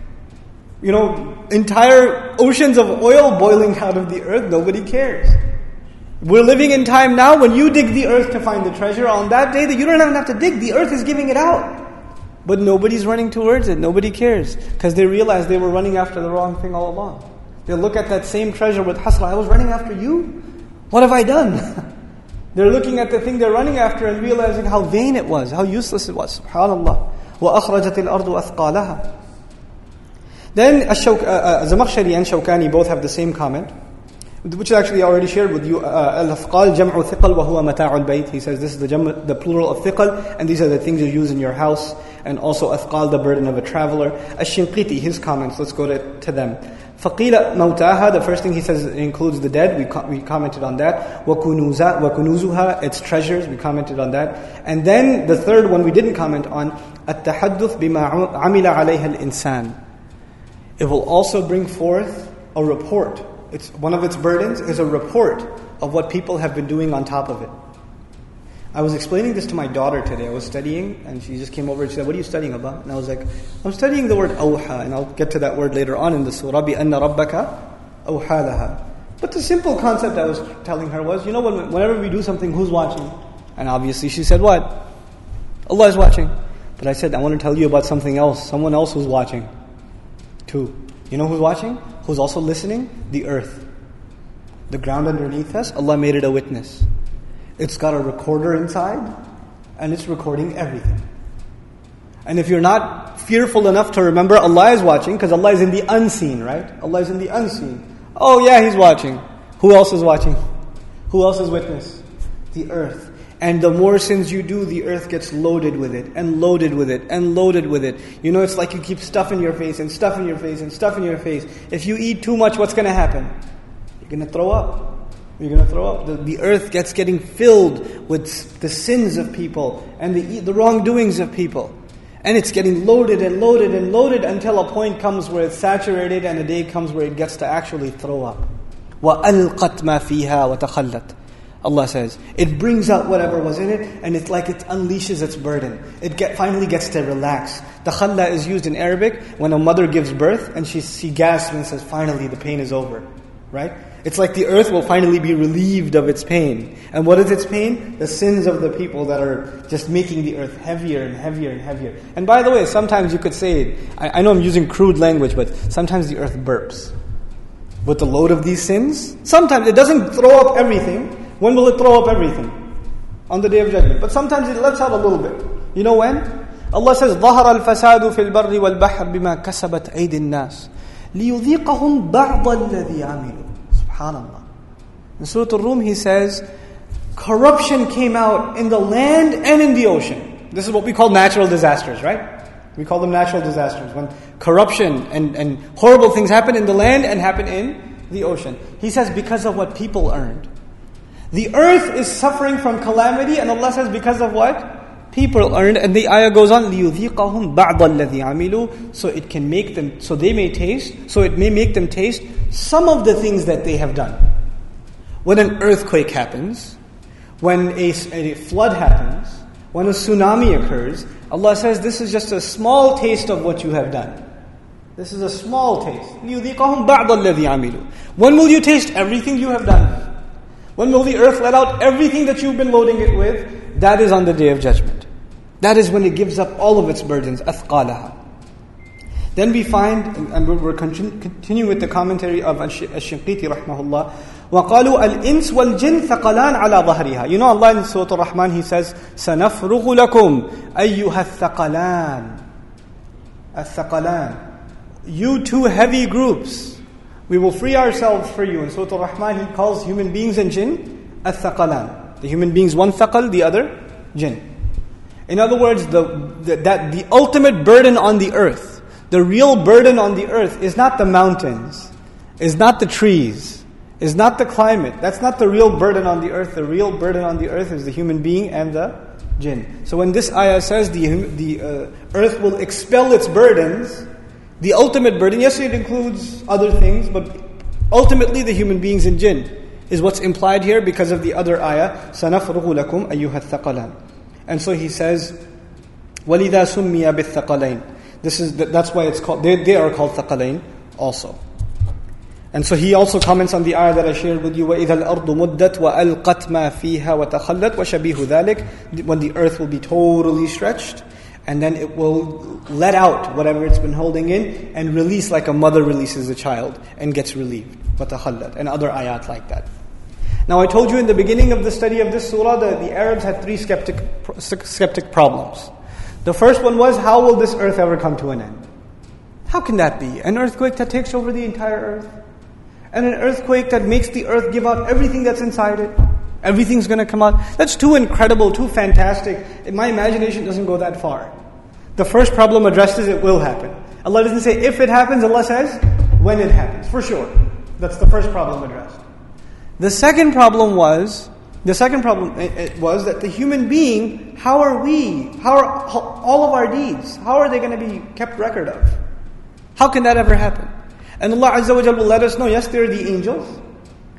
Entire oceans of oil boiling out of the earth, nobody cares. We're living in time now when you dig the earth to find the treasure. On that day that you don't even have to dig, the earth is giving it out. But nobody's running towards it, nobody cares. Because they realize they were running after the wrong thing all along. They'll look at that same treasure with hasra, I was running after you? What have I done? They're looking at the thing they're running after and realizing how vain it was, how useless it was. SubhanAllah. وَأَخْرَجَتِ الْأَرْضُ أَثْقَالَهَا. Then Zamakhshari and Shawkani both have the same comment, which I actually already shared with you. Al-Athqal jam'u thiqal wa huwa mata'ul bayt. He says this is the plural of thiqal, and these are the things you use in your house. And also athqal, the burden of a traveler. Ash-Shinqiti, his comments, let's go to them. Faqila mawtaha, the first thing he says includes the dead. We commented on that. Wa kunuzuha, its treasures. We commented on that. And then the third one we didn't comment on. At-tahadduth bima amila alayha al-insan. It will also bring forth a report. One of its burdens is a report of what people have been doing on top of it. I was explaining this to my daughter today. I was studying, and she just came over and she said, "What are you studying about?" And I was like, "I'm studying the word awha," and I'll get to that word later on in the surah. بِأَنَّ رَبَّكَ أَوْحَى لَهَا. But the simple concept I was telling her was, whenever we do something, who's watching? And obviously she said, what? Allah is watching. But I said, I want to tell you about something else. Someone else who's watching too. You know who's watching? Who's also listening? The earth. The ground underneath us, Allah made it a witness. It's got a recorder inside, and it's recording everything. And if you're not fearful enough to remember Allah is watching, because Allah is in the unseen, right? Allah is in the unseen. Oh yeah, He's watching. Who else is watching? Who else is witness? The earth. And the more sins you do, the earth gets loaded with it, and loaded with it, and loaded with it. It's like you keep stuff in your face, and stuff in your face, and stuff in your face. If you eat too much, what's going to happen? You're going to throw up. You're going to throw up. The earth getting filled with the sins of people, and the wrongdoings of people. And it's getting loaded and loaded and loaded until a point comes where it's saturated, and a day comes where it gets to actually throw up. وَأَلْقَتْ مَا فِيهَا وَتَخَلَّتْ. Allah says, it brings out whatever was in it, and it's like it unleashes its burden. It finally gets to relax. The khalla is used in Arabic when a mother gives birth, and she gasps and says, finally the pain is over. Right? It's like the earth will finally be relieved of its pain. And what is its pain? The sins of the people that are just making the earth heavier and heavier and heavier. And by the way, sometimes you could say, I know I'm using crude language, but sometimes the earth burps. With the load of these sins, sometimes it doesn't throw up everything. When will it throw up everything? On the Day of Judgment. But sometimes it lets out a little bit. You know when? Allah says, ظَهَرَ الْفَسَادُ فِي الْبَرِّ وَالْبَحْرِ بِمَا كَسَبَتْ أَيْدِي النَّاسِ لِيُذِيقَهُمْ بَعْضَ الَّذِي عَمِلُوا. SubhanAllah. In Surah Al-Rum he says, corruption came out in the land and in the ocean. This is what we call natural disasters, right? We call them natural disasters. When corruption and horrible things happen in the land and happen in the ocean. He says because of what people earned. The earth is suffering from calamity, and Allah says because of what? People earned. And the ayah goes on, لِيُذِيقَهُمْ بَعْضَ الَّذِي عَمِلُوا. So it can make them, so they may taste, so it may make them taste some of the things that they have done. When an earthquake happens, when a flood happens, when a tsunami occurs, Allah says this is just a small taste of what you have done. This is a small taste. لِيُذِيقَهُمْ بَعْضَ الَّذِي عَمِلُوا. When will you taste everything you have done? When will the earth let out everything that you've been loading it with? That is on the Day of Judgment. That is when it gives up all of its burdens. أَثْقَالَهَا. Then we find, and we're continuing with the commentary of Ash-Shinqiti rahmahullah, وَقَالُوا الْإِنسُ وَالْجِنْ ثَقَلَانْ عَلَى ظَهْرِهَا. Allah in Surah Al-Rahman, He says, سَنَفْرُغُ لَكُمْ أَيُّهَا الثَّقَلَانِ. الثَّقَلَانِ. You two heavy groups, we will free ourselves for you. In Surah Al-Rahman, He calls human beings and jinn al-thaqalan. The human beings, one thaqal, the other jinn. In other words, the ultimate burden on the earth, the real burden on the earth is not the mountains, is not the trees, is not the climate. That's not the real burden on the earth. The real burden on the earth is the human being and the jinn. So when this ayah says the earth will expel its burdens, the ultimate burden, yes, it includes other things, but ultimately the human beings and jinn is what's implied here because of the other ayah, سَنَفْرُغُ لَكُمْ أَيُّهَا الثَّقَلَانِ. And so he says, وَلِذَا سُمِّيَ بِالثَّقَلَيْنِ. That's why it's called, they are called thaqalain also. And so he also comments on the ayah that I shared with you, وَإِذَا الْأَرْضُ مُدَّتْ وَأَلْقَتْ مَا فِيهَا وَتَخَلَّتْ وَشَبِيهُ ذَلِكَ. When the earth will be totally stretched, and then it will let out whatever it's been holding in and release like a mother releases a child and gets relieved. وَتَخَلَّتْ. And other ayat like that. Now I told you in the beginning of the study of this surah that the Arabs had three skeptic problems. The first one was, how will this earth ever come to an end? How can that be? An earthquake that takes over the entire earth? And an earthquake that makes the earth give out everything that's inside it? Everything's going to come out. That's too incredible, too fantastic. My imagination doesn't go that far. The first problem addressed is it will happen. Allah doesn't say if it happens, Allah says when it happens, for sure. That's the first problem addressed. The second problem was that the human being, how are all of our deeds, how are they going to be kept record of? How can that ever happen? And Allah Azza wa Jalla will let us know, yes, there are the angels.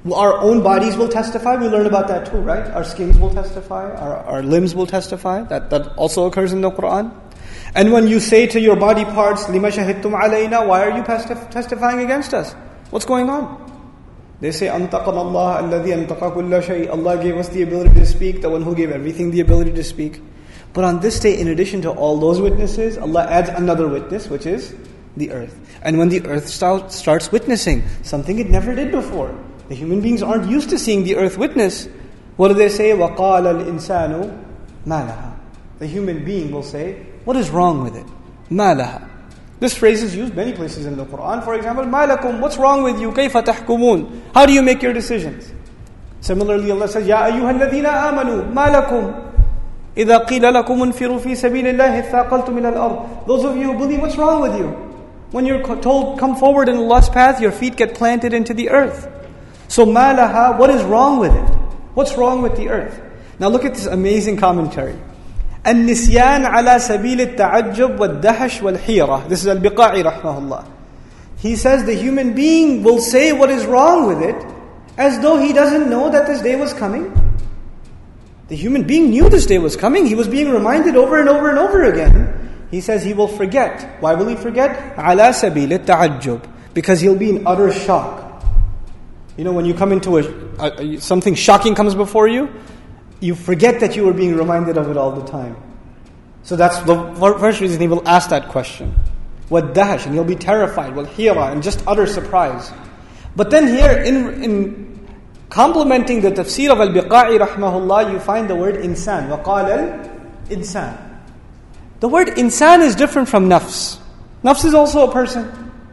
Our own bodies will testify. We learn about that too, right? Our skins will testify. Our limbs will testify. That also occurs in the Quran. And when you say to your body parts, لِمَ شَهِدْتُمْ عَلَيْنَا, why are you testifying against us? What's going on? They say, أَنْتَقَنَ اللَّهَ الَّذِي أَنْتَقَ كُلَّ شَيْءٍ. Allah gave us the ability to speak, the one who gave everything the ability to speak. But on this day, in addition to all those witnesses, Allah adds another witness, which is the earth. And when the earth starts witnessing something it never did before, the human beings aren't used to seeing the earth witness. What do they say? وَقَالَ الْإِنسَانُ مَا لَهَا. The human being will say, what is wrong with it? مَا لَهَا. This phrase is used many places in the Quran. For example, مَا لَكُمْ, what's wrong with you? كَيْفَ تَحْكُمُونَ. How do you make your decisions? Similarly, Allah says, يَا أَيُّهَا الَّذِينَ آمَنُوا مَا لَكُمْ إِذَا قِيلَ لَكُمْ انْفِرُوا فِي سَبِيلِ اللَّهِ اثَّاقَلْتُمْ إِلَى الْأَرْضِ. Those of you who believe, what's wrong with you? When you're told, come forward in Allah's path, your feet get planted into the earth. So مَا لَهَا, what is wrong with it? What's wrong with the earth? Now look at this amazing commentary. النسيان على سبيل التعجب والدهش والحيرة. This is Al-Biqa'i rahmahullah. He says the human being will say what is wrong with it as though he doesn't know that this day was coming. The human being knew this day was coming. He was being reminded over and over and over again. He says he will forget. Why will he forget? على سبيل التعجب. Because he'll be in utter shock. You know, when you come into something shocking comes before you, you forget that you were being reminded of it all the time. So that's the first reason he will ask that question. وَالدَّهَشْ, and he'll be terrified. وَالْحِيرَةِ, and just utter surprise. But then here, in complementing the tafsir of Al-Biqa'i rahmahullah, you find the word insan. وَقَالَ الْإِنسَان. The word insan is different from nafs. Nafs is also a person.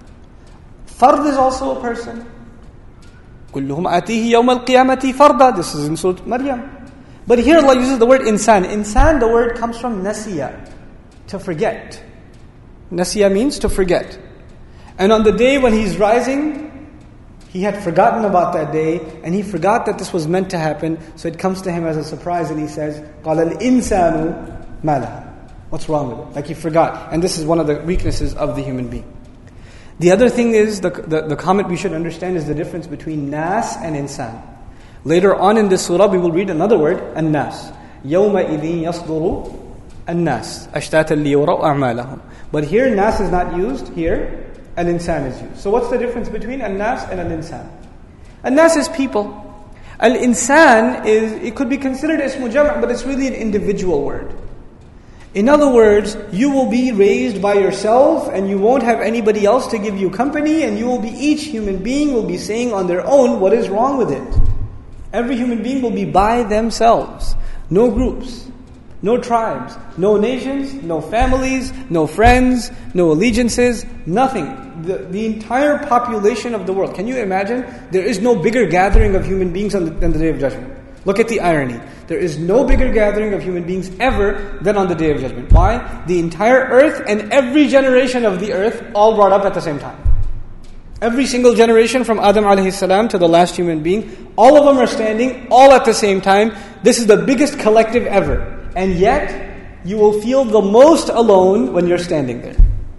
Fard is also a person. كُلُّهُمْ آتِيهِ يَوْمَ الْقِيَامَةِ فَرْدًا. This is in Surah Maryam. But here Allah uses the word insan. Insan, the word comes from nasiya, to forget. Nasiya means to forget. And on the day when he's rising, he had forgotten about that day, and he forgot that this was meant to happen, so it comes to him as a surprise, and he says, قَالَ الْإِنسَانُ مَا لَهَا. What's wrong with it? Like he forgot. And this is one of the weaknesses of the human being. The other thing is, the comment we should understand is the difference between nas and insan. Later on in this surah, we will read another word, an-nas. يَوْمَئِذٍ يَصْدُرُ النَّاسِ أَشْتَاتًا لِيُرَوْا أَعْمَالَهُم. But here, nas is not used. Here, al-insan is used. So what's the difference between an-nas and al-insan? An-nas is people. Al-insan it could be considered ismu jam', but it's really an individual word. In other words, you will be raised by yourself, and you won't have anybody else to give you company, and each human being will be saying on their own what is wrong with it. Every human being will be by themselves. No groups, no tribes, no nations, no families, no friends, no allegiances, nothing. The entire population of the world. Can you imagine? There is no bigger gathering of human beings than the Day of Judgment. Look at the irony. There is no bigger gathering of human beings ever than on the Day of Judgment. Why? The entire earth and every generation of the earth all brought up at the same time. Every single generation from Adam alayhi salam to the last human being, all of them are standing all at the same time. This is the biggest collective ever. And yet, you will feel the most alone when you're standing there.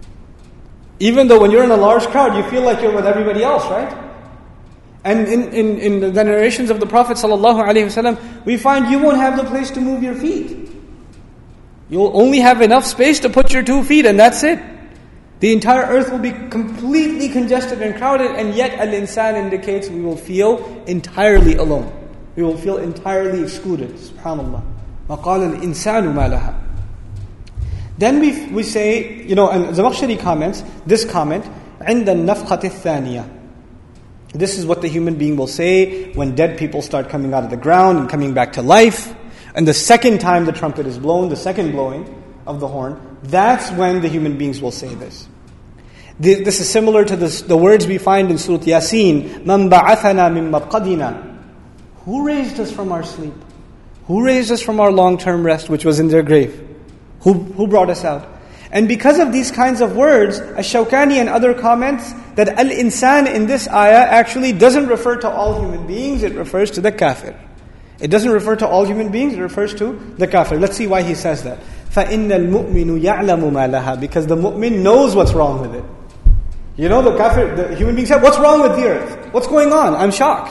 Even though when you're in a large crowd, you feel like you're with everybody else, right? And in the narrations of the Prophet ﷺ, we find you won't have the place to move your feet. You'll only have enough space to put your 2 feet, and that's it. The entire earth will be completely congested and crowded, and yet al-insan indicates we will feel entirely alone. We will feel entirely excluded. SubhanAllah. وَقَالَ الْإِنسَانُ مَا لَهَا. Then we say, and Zamakhshari comments, this comment, عِنْدَ النَّفْخَةِ الثَّانِيَةِ. This is what the human being will say when dead people start coming out of the ground and coming back to life. And the second time the trumpet is blown, the second blowing of the horn, that's when the human beings will say this. This is similar to the words we find in Surah Yasin, مَنْ بَعَثَنَا مِنْ مَرْقَدِنَا. Who raised us from our sleep? Who raised us from our long-term rest, which was in their grave? Who brought us out? And because of these kinds of words, Ash-Shawkani and other comments, that al-insan in this ayah actually doesn't refer to all human beings, it refers to the kafir. It doesn't refer to all human beings, it refers to the kafir. Let's see why he says that. فَإِنَّ الْمُؤْمِنُ يَعْلَمُ مَا لَهَا. Because the mu'min knows what's wrong with it. The kafir, the human being said, what's wrong with the earth? What's going on? I'm shocked.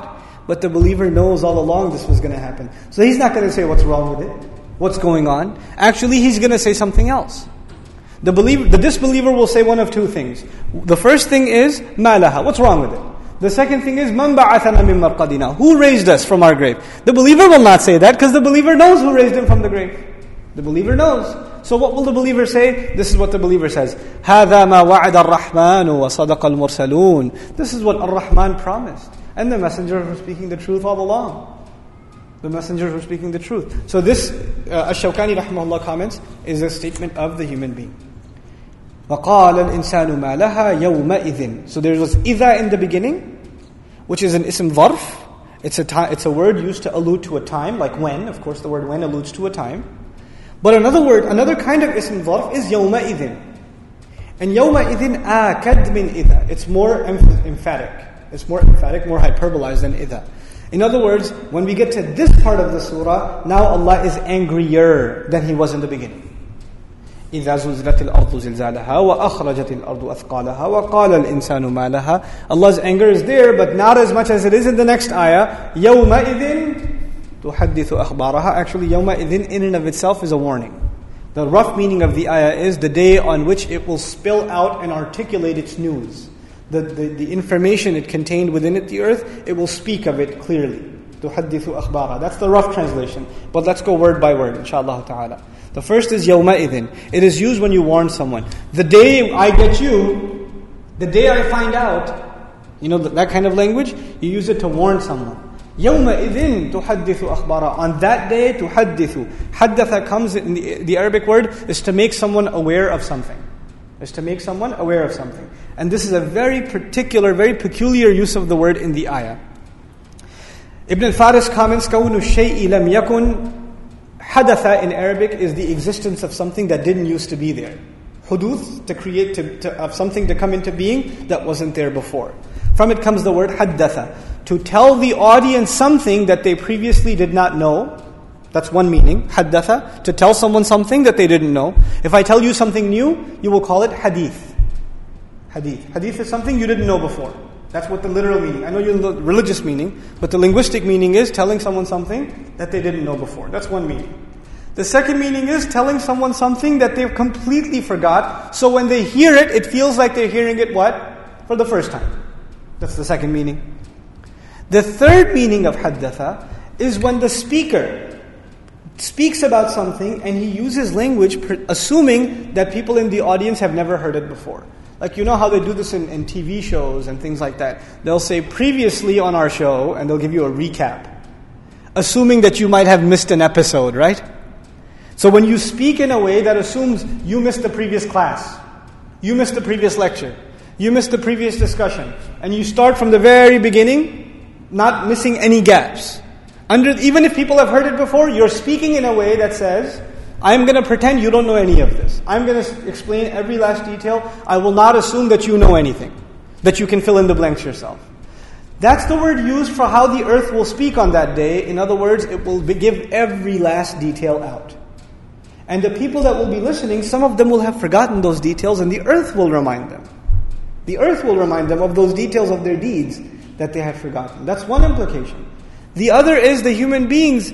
but the believer knows all along this was going to happen. So he's not going to say what's wrong with it, what's going on. Actually, he's going to say something else. The disbeliever will say one of two things. The first thing is, مَا لَهَا, what's wrong with it? The second thing is, مَنْ بَعَثَنَا مِنْ مَرْقَدِنَا, who raised us from our grave? The believer will not say that because the believer knows who raised him from the grave. The believer knows. So what will the believer say? This is what the believer says. هَذَا مَا وَعَدَ الرَّحْمَنُ وَصَدَقَ الْمُرْسَلُونَ. This is what Ar-Rahman promised. And the messengers were speaking the truth all along. The messengers were speaking the truth. So this, Ash-Shawkani rahimahullah comments, is a statement of the human being. وَقَالَ الْإِنسَانُ مَا لَهَا يَوْمَئِذٍ. So there was إِذَا in the beginning, which is an ism dharf. It's a word used to allude to a time, like when. Of course, the word when alludes to a time. But another kind of ism dharf is يَوْمَئِذٍ. And يَوْمَئِذٍ آكَدْ مِنْ إِذَا. It's more emphatic. It's more emphatic, more hyperbolized than إِذَا. In other words, when we get to this part of the surah, now Allah is angrier than He was in the beginning. إِذَا زُلْزِلَتِ الْأَرْضُ زِلْزَالَهَا وَأَخْرَجَتِ الْأَرْضُ أَثْقَالَهَا وَقَالَ الْإِنسَانُ مَا لَهَا. Allah's anger is there, but not as much as it is in the next ayah. يَوْمَئِذٍ تُحَدِّثُ أَخْبَارَهَا. Actually, يَوْمَئِذٍ in and of itself is a warning. The rough meaning of the ayah is the day on which it will spill out and articulate its news. The information it contained within it, the earth, it will speak of it clearly. تُحَدِّثُ أَخْبَارَهَا. That's the rough translation. But let's go word by word, inshaAllah ta'ala. The first is يَوْمَئِذٍ. It is used when you warn someone. The day I get you, the day I find out, that kind of language, you use it to warn someone. يَوْمَئِذٍ تُحَدِّثُ أَخْبَارَهَا. On that day, تُحَدِّثُ. حَدَّثَ comes in the Arabic word, is to make someone aware of something. And this is a very particular, very peculiar use of the word in the ayah. Ibn al-Faris comments, كَوْنُ الشَّيْءِ لَمْ يَكُنْ. Hadatha in Arabic is the existence of something that didn't used to be there. Huduth, to create, of something to come into being that wasn't there before. From it comes the word haddatha, to tell the audience something that they previously did not know. That's one meaning, haddatha, to tell someone something that they didn't know. If I tell you something new, you will call it hadith. Hadith is something you didn't know before. That's what the literal meaning. I know you know the religious meaning, but the linguistic meaning is telling someone something that they didn't know before. That's one meaning. The second meaning is telling someone something that they've completely forgot, so when they hear it, it feels like they're hearing it what? For the first time. That's the second meaning. The third meaning of haddatha is when the speaker speaks about something and he uses language assuming that people in the audience have never heard it before. Like how they do this in TV shows and things like that. They'll say previously on our show, and they'll give you a recap, assuming that you might have missed an episode, right? So when you speak in a way that assumes you missed the previous class, you missed the previous lecture, you missed the previous discussion, and you start from the very beginning, not missing any gaps. Even if people have heard it before, you're speaking in a way that says, I'm going to pretend you don't know any of this. I'm going to explain every last detail. I will not assume that you know anything, that you can fill in the blanks yourself. That's the word used for how the earth will speak on that day. In other words, it will give every last detail out. And the people that will be listening, some of them will have forgotten those details, and the earth will remind them. The earth will remind them of those details of their deeds that they had forgotten. That's one implication. The other is the human beings,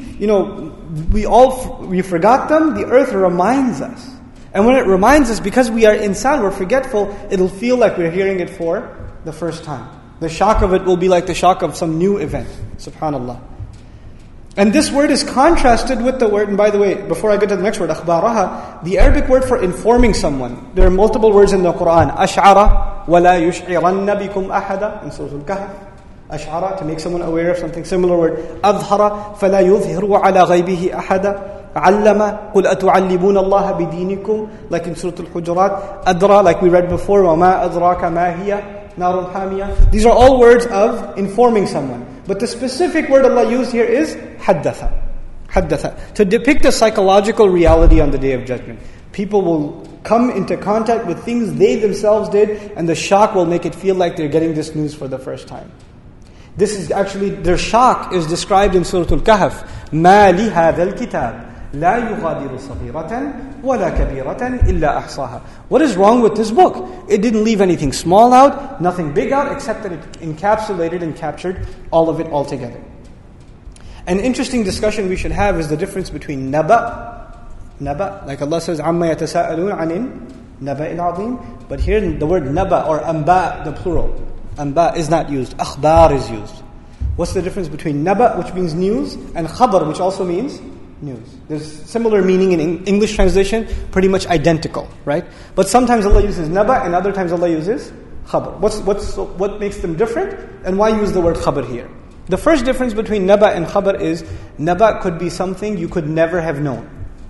we forgot them, the earth reminds us. And when it reminds us, because we are insan, we're forgetful, it'll feel like we're hearing it for the first time. The shock of it will be like the shock of some new event. Subhanallah. And this word is contrasted with the word, and by the way, before I get to the next word, akhbaraha, the Arabic word for informing someone. There are multiple words in the Quran. Ash'ara, وَلَا يُشْعِرَنَّ بِكُمْ أَحَدًا in Surah Al-Kahf. Ash'ara, to make someone aware of something. Similar word, أظهر فلا يظهر على غيبه أحدا. علم قل أتعلمون الله بدينكم, like in Surah Al-Hujurat. أدرى, like we read before, وما أدراك ما هي نار حامية. These are all words of informing someone. But the specific word Allah used here is حدث, to depict a psychological reality on the Day of Judgment. People will come into contact with things they themselves did, and the shock will make it feel like they're getting this news for the first time. This is actually, their shock is described in Surah Al-Kahf. مَا لِهَذَا الْكِتَابِ لا يغادر صغيرة ولا كبيرة إلا أحصاها. What is wrong with this book? It didn't leave anything small out, nothing big out, except that it encapsulated and captured all of it all together. An interesting discussion we should have is the difference between naba, like Allah says, عَمَّا يَتَسَاءَلُونَ عَنِ النَّبَإِ الْعَظِيمِ. But here the word naba or amba, the plural, amba is not used, akhbar is used. What's the difference between naba, which means news, and khabar, which also means news? There's similar meaning in English translation, pretty much identical, right? But sometimes Allah uses naba, and other times Allah uses khabar. What makes them different, and why use the word khabar here? The first difference between naba and khabar is, naba could be something you could never have known.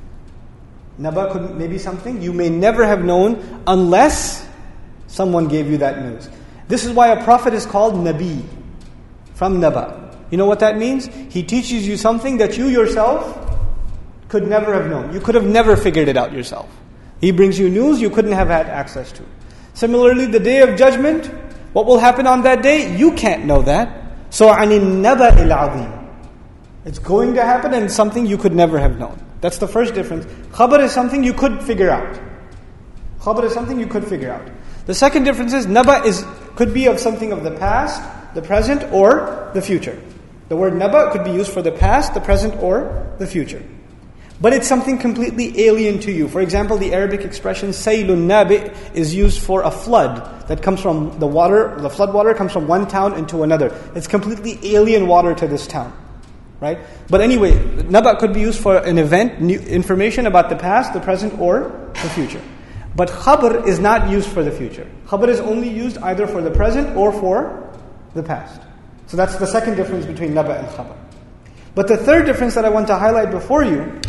Naba could maybe something you may never have known unless someone gave you that news. This is why a prophet is called Nabi, from Naba. You know what that means? He teaches you something that you yourself could never have known. You could have never figured it out yourself. He brings you news you couldn't have had access to. Similarly, the day of judgment, what will happen on that day? You can't know that. So, عَنِ النَّبَإِ الْعَظِيمِ. It's going to happen and something you could never have known. That's the first difference. Khabar is something you could figure out. Khabar is something you could figure out. The second difference is, naba could be of something of the past, the present, or the future. The word naba could be used for the past, the present, or the future. But it's something completely alien to you. For example, the Arabic expression saylun nabi is used for a flood that comes from the water. The flood water comes from one town into another. It's completely alien water to this town, right? But anyway, naba could be used for an event, new information about the past, the present, or the future. But khabar is not used for the future. Khabar is only used either for the present or for the past. So that's the second difference between naba and khabar. But the third difference that I want to highlight before you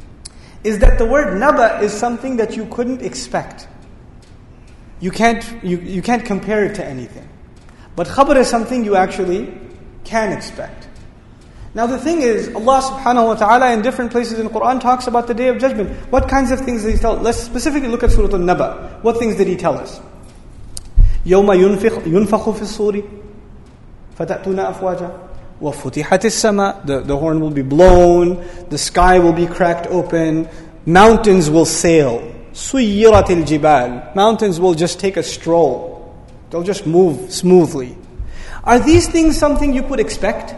is that the word naba is something that you couldn't expect. You can't compare it to anything. But khabar is something you actually can expect. Now the thing is, Allah subhanahu wa ta'ala in different places in the Quran talks about the Day of Judgment. What kinds of things did He tell? Let's specifically look at Surah An-Naba. What things did He tell us? يَوْمَ يُنْفَخُ فِي الصُّورِ فَتَأْتُونَ أَفْوَاجًا وَفُتِحَتِ السَّمَاء. The horn will be blown, the sky will be cracked open, mountains will sail. سُيِّرَتِ الْجِبَالِ. Mountains will just take a stroll. They'll just move smoothly. Are these things something you could expect?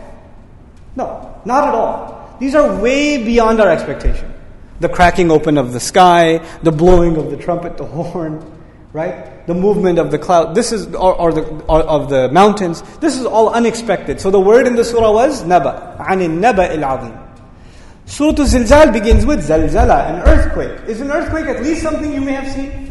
No, not at all. These are way beyond our expectation. The cracking open of the sky, the blowing of the trumpet, the horn, right? The movement of the cloud. This is or of the mountains. This is all unexpected. So the word in the surah was naba, عَنِ النَّبَإِ الْعَظِيمِ. Surah Zilzal begins with zalzala, an earthquake. Is an earthquake at least something you may have seen?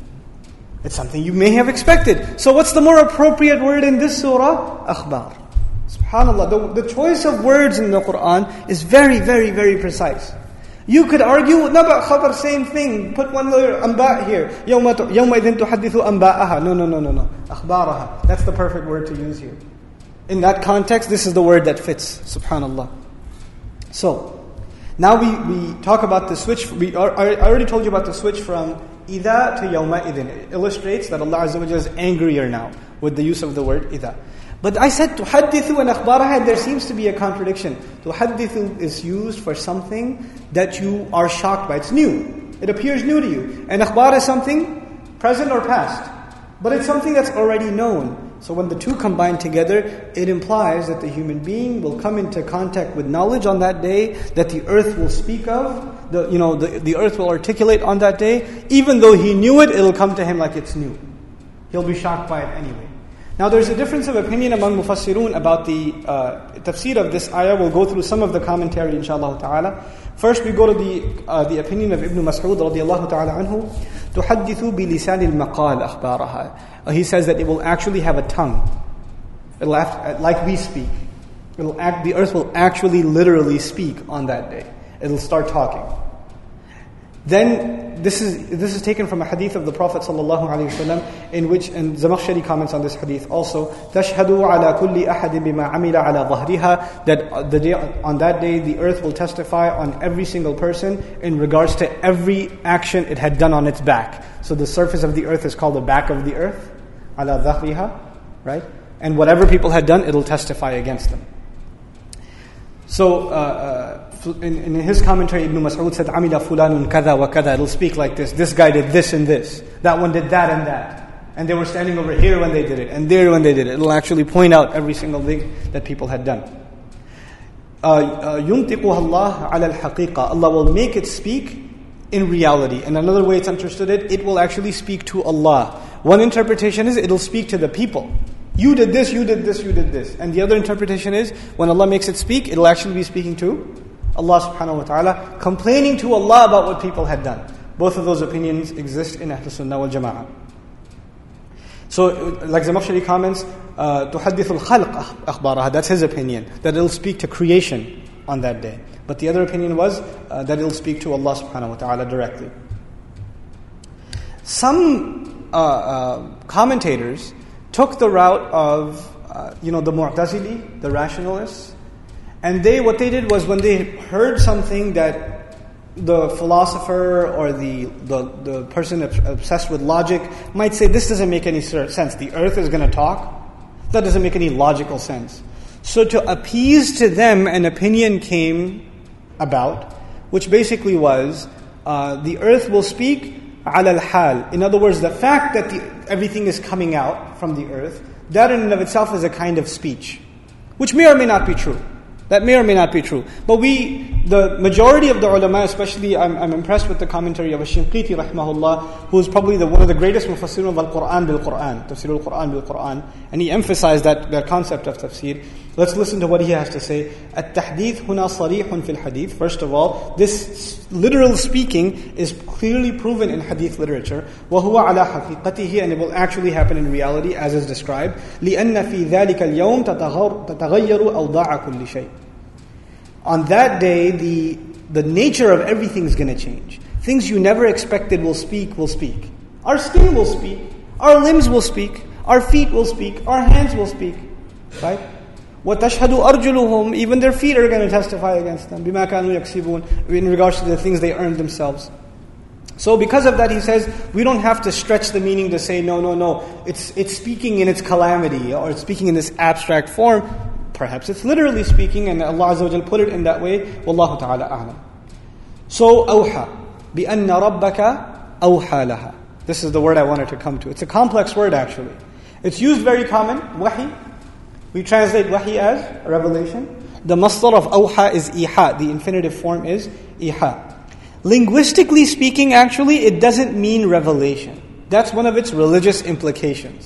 It's something you may have expected. So what's the more appropriate word in this surah? Akhbar. SubhanAllah, the choice of words in the Quran is very, very, very precise. You could argue, naba, khabar, same thing. Put one letter, amba here. يَوْمَ إِذٍ تُحَدِّثُ أَنْبَاءَهَا. No. أَخْبَارَهَا. That's the perfect word to use here. In that context, this is the word that fits. SubhanAllah. So, now we talk about the switch. I already told you about the switch from إِذَا to يَوْمَ إِذٍ. It illustrates that Allah Azza wa Jalla is angrier now with the use of the word إِذَا. But I said تُحَدِّثُ and أَخْبَارَهَا, there seems to be a contradiction. تُحَدِّثُ is used for something that you are shocked by. It's new. It appears new to you. And akhbar is something present or past. But it's something that's already known. So when the two combine together, it implies that the human being will come into contact with knowledge on that day, that the earth will speak of, the earth will articulate on that day. Even though he knew it, it'll come to him like it's new. He'll be shocked by it anyway. Now there's a difference of opinion among mufassirun about the tafsir of this ayah. We'll go through some of the commentary inshaAllah ta'ala. First we go to the opinion of Ibn Mas'ud radiyallahu ta'ala anhu. تُحَدِّثُ بِلِسَانِ الْمَقَالِ أَخْبَارَهَا. He says that it will actually have a tongue. It'll act like we speak. The earth will actually literally speak on that day. It'll start talking. Then this is taken from a hadith of the Prophet ﷺ, in which, and Zamakhshari comments on this hadith also, تَشْهَدُ عَلَى كُلِّ أَحَدٍ بِمَا عَمِلَ عَلَى ظَهْرِهَا, that on that day the earth will testify on every single person in regards to every action it had done on its back. So the surface of the earth is called the back of the earth, عَلَى ظَهْرِهَا, right? And whatever people had done, it'll testify against them. So, in his commentary, Ibn Mas'ud said, "Amila fulanun kada wa kada." It'll speak like this. This guy did this and this. That one did that and that. And they were standing over here when they did it, and there when they did it. It'll actually point out every single thing that people had done. يُنْتِقُهَا اللَّهُ عَلَى الْحَقِيقَةِ. Allah will make it speak in reality. And another way it's understood it will actually speak to Allah. One interpretation is it'll speak to the people. You did this, you did this, you did this. And the other interpretation is when Allah makes it speak, it'll actually be speaking to Allah subhanahu wa ta'ala, complaining to Allah about what people had done. Both of those opinions exist in Ahl Sunnah wal Jama'ah. So, like Zamakhshari comments, تُحَدِّثُ الْخَلْقَ أَخْبَارَهَا. That's his opinion, that it'll speak to creation on that day. But the other opinion was that it'll speak to Allah subhanahu wa ta'ala directly. Some commentators took the route of, the Mu'tazili, the rationalists, and what they did was when they heard something that the philosopher or the person obsessed with logic might say, this doesn't make any sense. The earth is going to talk? That doesn't make any logical sense. So to appease to them, an opinion came about, which basically was, the earth will speak ala al-hal. In other words, the fact that everything is coming out from the earth, that in and of itself is a kind of speech, which may or may not be true. That may or may not be true. But the majority of the ulama, especially I'm impressed with the commentary of Ash-Shinqiti rahimahullah, who is probably one of the greatest mufassirun of al-Qur'an bil-Qur'an, tafsir al-Qur'an bil-Qur'an, and he emphasized that concept of tafsir. Let's listen to what he has to say. At-tahdith huna sarihun fil hadith. First of all, this literal speaking is clearly proven in hadith literature. وَهُوَ عَلَى حَقِيقَتِهِ, and it will actually happen in reality as is described. لِأَنَّ فِي ذَلِكَ الْيَوْمِ تَتَغَيَّرُ أَوْضَاعَ كُلِّ شَيْءٍ. On that day, the nature of everything is going to change. Things you never expected will speak. Our skin will speak. Our limbs will speak. Our feet will speak. Our hands will speak. Right? وَتَشْهَدُ أَرْجُلُهُمْ. Even their feet are going to testify against them. بِمَا كَانُوا يَكْسِبُونَ. In regards to the things they earned themselves. So because of that, he says, we don't have to stretch the meaning to say, no. It's speaking in its calamity, or it's speaking in this abstract form. Perhaps it's literally speaking, and Allah Azza wa Jal put it in that way. Wallahu ta'ala a'lam. So, أوحى بأن ربك أوحى لها. This is the word I wanted to come to. It's a complex word actually. It's used very common, wahi. We translate wahi as revelation. The masdar of awha is iha. The infinitive form is iha. Linguistically speaking, actually, it doesn't mean revelation. That's one of its religious implications.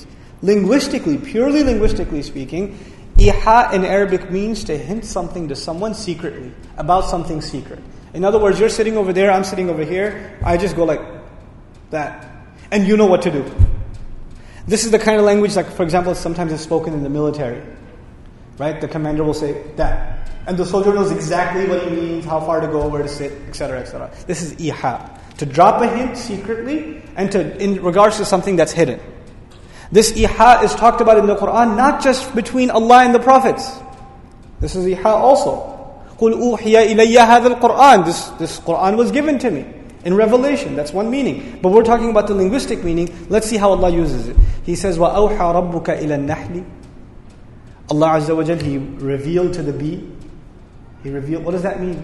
Purely linguistically speaking, iha in Arabic means to hint something to someone secretly, about something secret. In other words, you're sitting over there, I'm sitting over here, I just go like that. And you know what to do. This is the kind of language, like for example, sometimes it's spoken in the military. Right? The commander will say that. And the soldier knows exactly what he means, how far to go, where to sit, etc., etc. This is iha. To drop a hint secretly, and in regards to something that's hidden. This iha is talked about in the Qur'an, not just between Allah and the prophets. This is iha also. قُلْ أُوحِيَ إِلَيَّ هَذَا الْقُرْآنِ. This Qur'an was given to me. In revelation, that's one meaning. But we're talking about the linguistic meaning. Let's see how Allah uses it. He says, وَأَوْحَى رَبُّكَ إِلَى النَّحْلِ. Allah Azza wa Jal, He revealed to the bee. He revealed, what does that mean?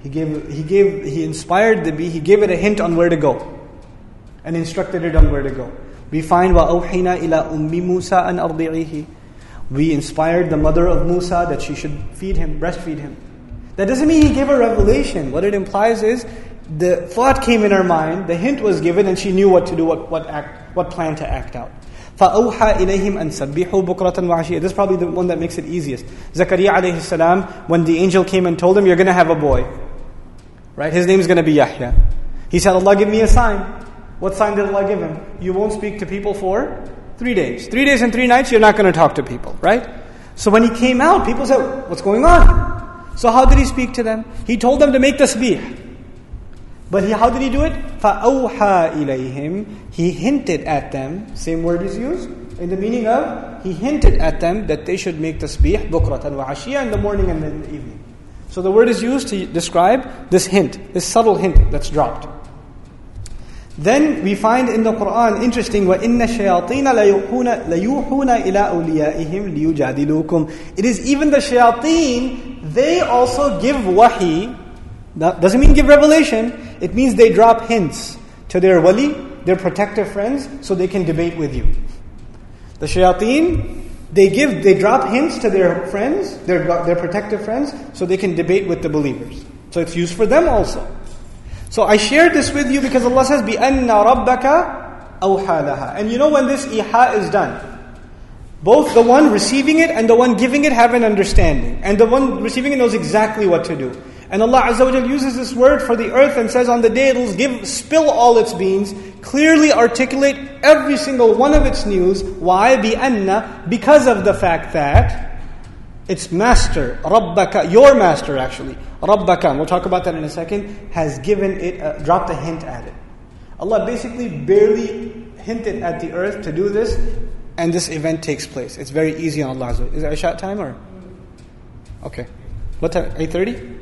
He inspired the bee, He gave it a hint on where to go. And instructed it on where to go. We find, وَأَوْحِينَا إِلَىٰ أُمِّ مُوسَىٰ أَنْ أَرْضِعِهِ. We inspired the mother of Musa that she should feed him, breastfeed him. That doesn't mean He gave a revelation. What it implies is, the thought came in her mind, the hint was given, and she knew what to do, what plan to act out. فَأَوْحَى إِلَيْهِمْ أَنْ سَبِّحُوا بُكْرَةً وَعَشِيًّا. This is probably the one that makes it easiest. Zakaria alayhi salam, when the angel came and told him, you're going to have a boy. Right? His name is going to be Yahya. He said, Allah give me a sign. What sign did Allah give him? You won't speak to people for 3 days. 3 days and 3 nights, you're not going to talk to people. Right? So when he came out, people said, what's going on? So how did he speak to them? He told them to make tasbih. But how did he do it? فَأَوْحَى إِلَيْهِمْ. He hinted at them, same word is used, in the meaning of, he hinted at them that they should make tasbih, bukratan wa ashiya, in the morning and in the evening. So the word is used to describe this hint, this subtle hint that's dropped. Then we find in the Qur'an, interesting, وَإِنَّ الشَّيَاطِينَ لَيُوحُونَ إِلَىٰ أَوْلِيَائِهِمْ لِيُجَادِلُوكُمْ. It is even the shayateen they also give wahi. That doesn't mean give revelation. It means they drop hints to their wali, their protective friends, so they can debate with you. The shayateen, they drop hints to their friends, their protective friends, so they can debate with the believers. So it's used for them also. So I shared this with you because Allah says, بِأَنَّ رَبَّكَ أَوْحَى لَهَا. And you know when this iha is done, both the one receiving it and the one giving it have an understanding. And the one receiving it knows exactly what to do. And Allah Azza wa Jal uses this word for the earth and says on the day it will spill all its beings, clearly articulate every single one of its news. Why? بِأَنَّ, because of the fact that its master, Rabbaka, your master actually, Rabbaka, and we'll talk about that in a second, has given it, dropped a hint at it. Allah basically barely hinted at the earth to do this, and this event takes place. It's very easy on Allah Azza wa Jal. Is it Isha time or? Okay. What time? 8:30?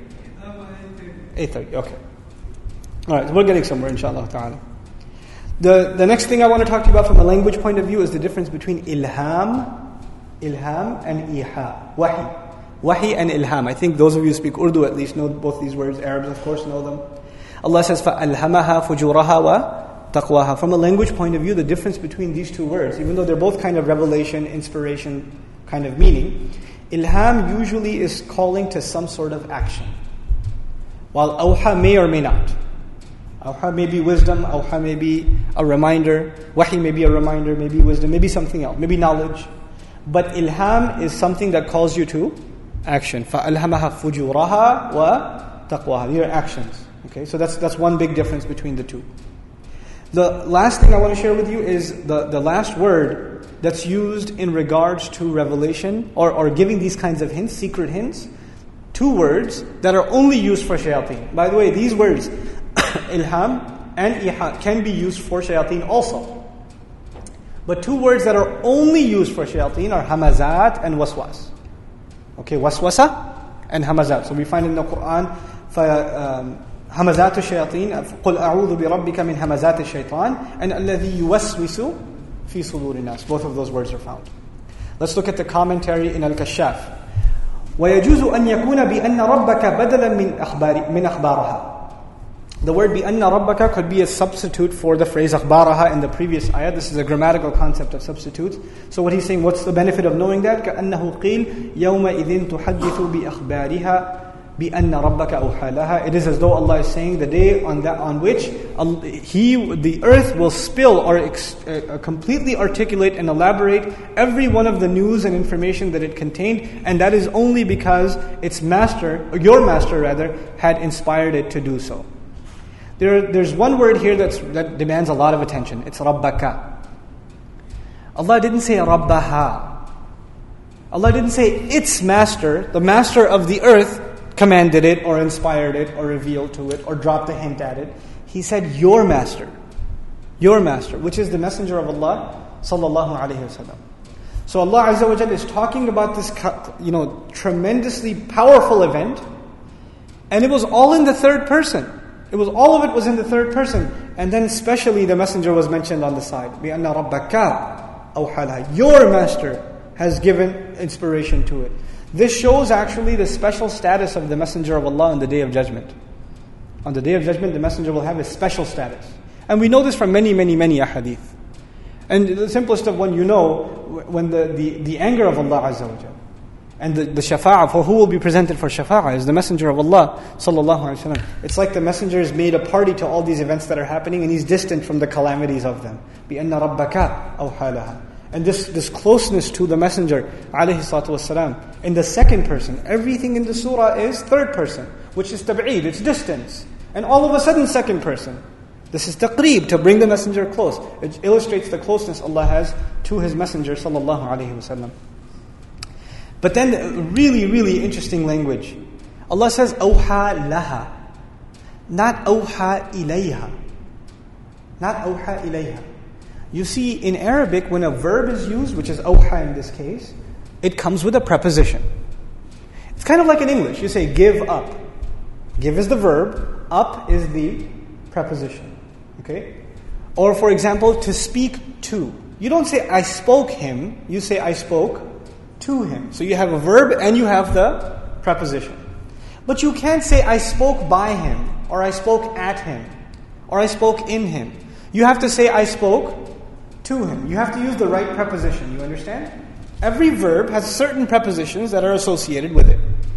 8:30, okay. Alright, so we're getting somewhere inshallah ta'ala. The next thing I want to talk to you about from a language point of view is the difference between ilham and iha. Wahi and ilham. I think those of you who speak Urdu at least know both these words. Arabs of course know them. Allah says, فَأَلْهَمَهَا فُجُورَهَا وَتَقْوَاهَا. From a language point of view, the difference between these two words, even though they're both kind of revelation, inspiration kind of meaning, ilham usually is calling to some sort of action, while awha may or may not. Awha may be wisdom, awha may be a reminder, wahi may be a reminder, maybe wisdom, maybe something else, maybe knowledge. But ilham is something that calls you to action. فَأَلْهَمَهَا فُجُورَهَا وَتَقْوَاهَا. Your actions. Okay, so that's one big difference between the two. The last thing I want to share with you is the last word that's used in regards to revelation or giving these kinds of hints, secret hints. Two words that are only used for shayateen. By the way, these words, ilham and iha, can be used for shayateen also. But two words that are only used for shayateen are hamazat and waswas. Okay, waswasa and hamazat. So we find in the Quran, hamazat al-shayateen, قُلْ أَعُوذُ بِرَبِّكَ مِنْ هَمَزَاتِ الشَّيْطَانِ and الَّذِي يُوَسْوِسُ فِي صُدُورِ النَّاسِ. Both of those words are found. Let's look at the commentary in Al-Kashaf. وَيَجُوزُ أَنْ يَكُونَ بِأَنَّ رَبَّكَ بَدَلًا مِنْ أَخْبَارَهَا. The word بِأَنَّ رَبَّكَ could be a substitute for the phrase أخبارها in the previous ayah. This is a grammatical concept of substitutes. So what he's saying, what's the benefit of knowing that? كَأَنَّهُ قِيلْ يَوْمَئِذٍ تُحَدِّثُ بِأَخْبَارِهَا بِأَنَّ رَبَّكَ أَوْحَى لَهَا. It is as though Allah is saying the day on which the earth will spill or completely articulate and elaborate every one of the news and information that it contained, and that is only because its master, or your master rather, had inspired it to do so. There's one word here that demands a lot of attention. It's Rabbaka. Allah didn't say Rabbaha. Allah didn't say its master, the master of the earth, commanded it or inspired it or revealed to it or dropped a hint at it. He said your master, which is the messenger of Allah sallallahu alaihi wasallam. So Allah Azza wa Jalla is talking about this tremendously powerful event, and it was all in the third person. All of it was in the third person, and then especially the messenger was mentioned on the side. بِأَنَّ رَبَّكَ أَوْحَى لَهَا. Your master has given inspiration to it. This shows actually the special status of the messenger of Allah on the Day of Judgment. On the Day of Judgment, the messenger will have a special status. And we know this from many, many, many ahadith. And the simplest of one, when the anger of Allah Azza wa Jalla and the shafa'ah, for who will be presented for shafa'ah, is the messenger of Allah sallallahu alaihi wasallam. It's like the messenger has made a party to all these events that are happening, and he's distant from the calamities of them. بِأَنَّ رَبَّكَ أَوْحَى لَهَا. And this closeness to the messenger alayhi salatu wasalam in the second person. Everything in the surah is third person, which is tab'eed, it's distance. And all of a sudden second person. This is taqreeb, to bring the messenger close. It illustrates the closeness Allah has to His messenger sallallahu alayhi wasallam. But then really, really interesting language. Allah says awha laha, not awha ilayha. Not awha ilayha. You see, in Arabic, when a verb is used, which is awha in this case, it comes with a preposition. It's kind of like in English. You say give up. Give is the verb, up is the preposition. Okay? Or for example, to speak to. You don't say I spoke him, you say I spoke to him. So you have a verb and you have the preposition. But you can't say, I spoke by him, or I spoke at him, or I spoke in him. You have to say, I spoke to him. You have to use the right preposition, you understand? Every verb has certain prepositions that are associated with it.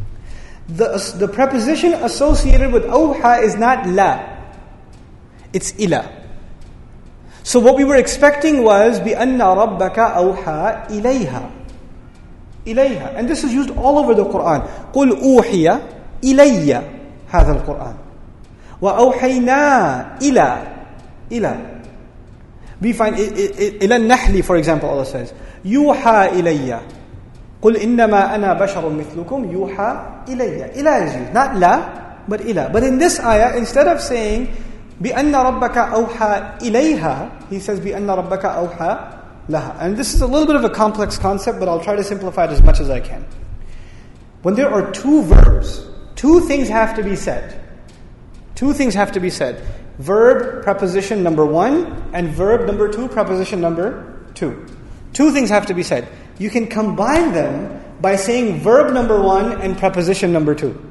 The preposition associated with awha is not la. It's ila. So what we were expecting was بِأَنَّ رَبَّكَ أَوْحَى إِلَيْهَا. إِلَيْهَا. And this is used all over the Quran. قُلْ أُوحِيَ إِلَيَّ هذا القرآن. وَأَوْحَيْنَا إِلَى. We find إِلَى النَّحْلِ, for example, Allah says, يُوحَى إِلَيَّ. قُلْ إِنَّمَا أَنَا بَشَرٌ مِثْلُكُمْ يُوحَى إِلَيَّ. Ila is used. Not la, but ila. But in this ayah, instead of saying بِأَنَّ رَبَّكَ أَوْحَى إِلَيْهَا, he says بِأَنَّ رَبَّكَ أَوْحَى لَهَا. And this is a little bit of a complex concept, but I'll try to simplify it as much as I can. When there are two verbs, two things have to be said. Two things have to be said. Verb, preposition number 1, and verb number 2, preposition number 2. Two things have to be said. You can combine them by saying verb number 1 and preposition number 2.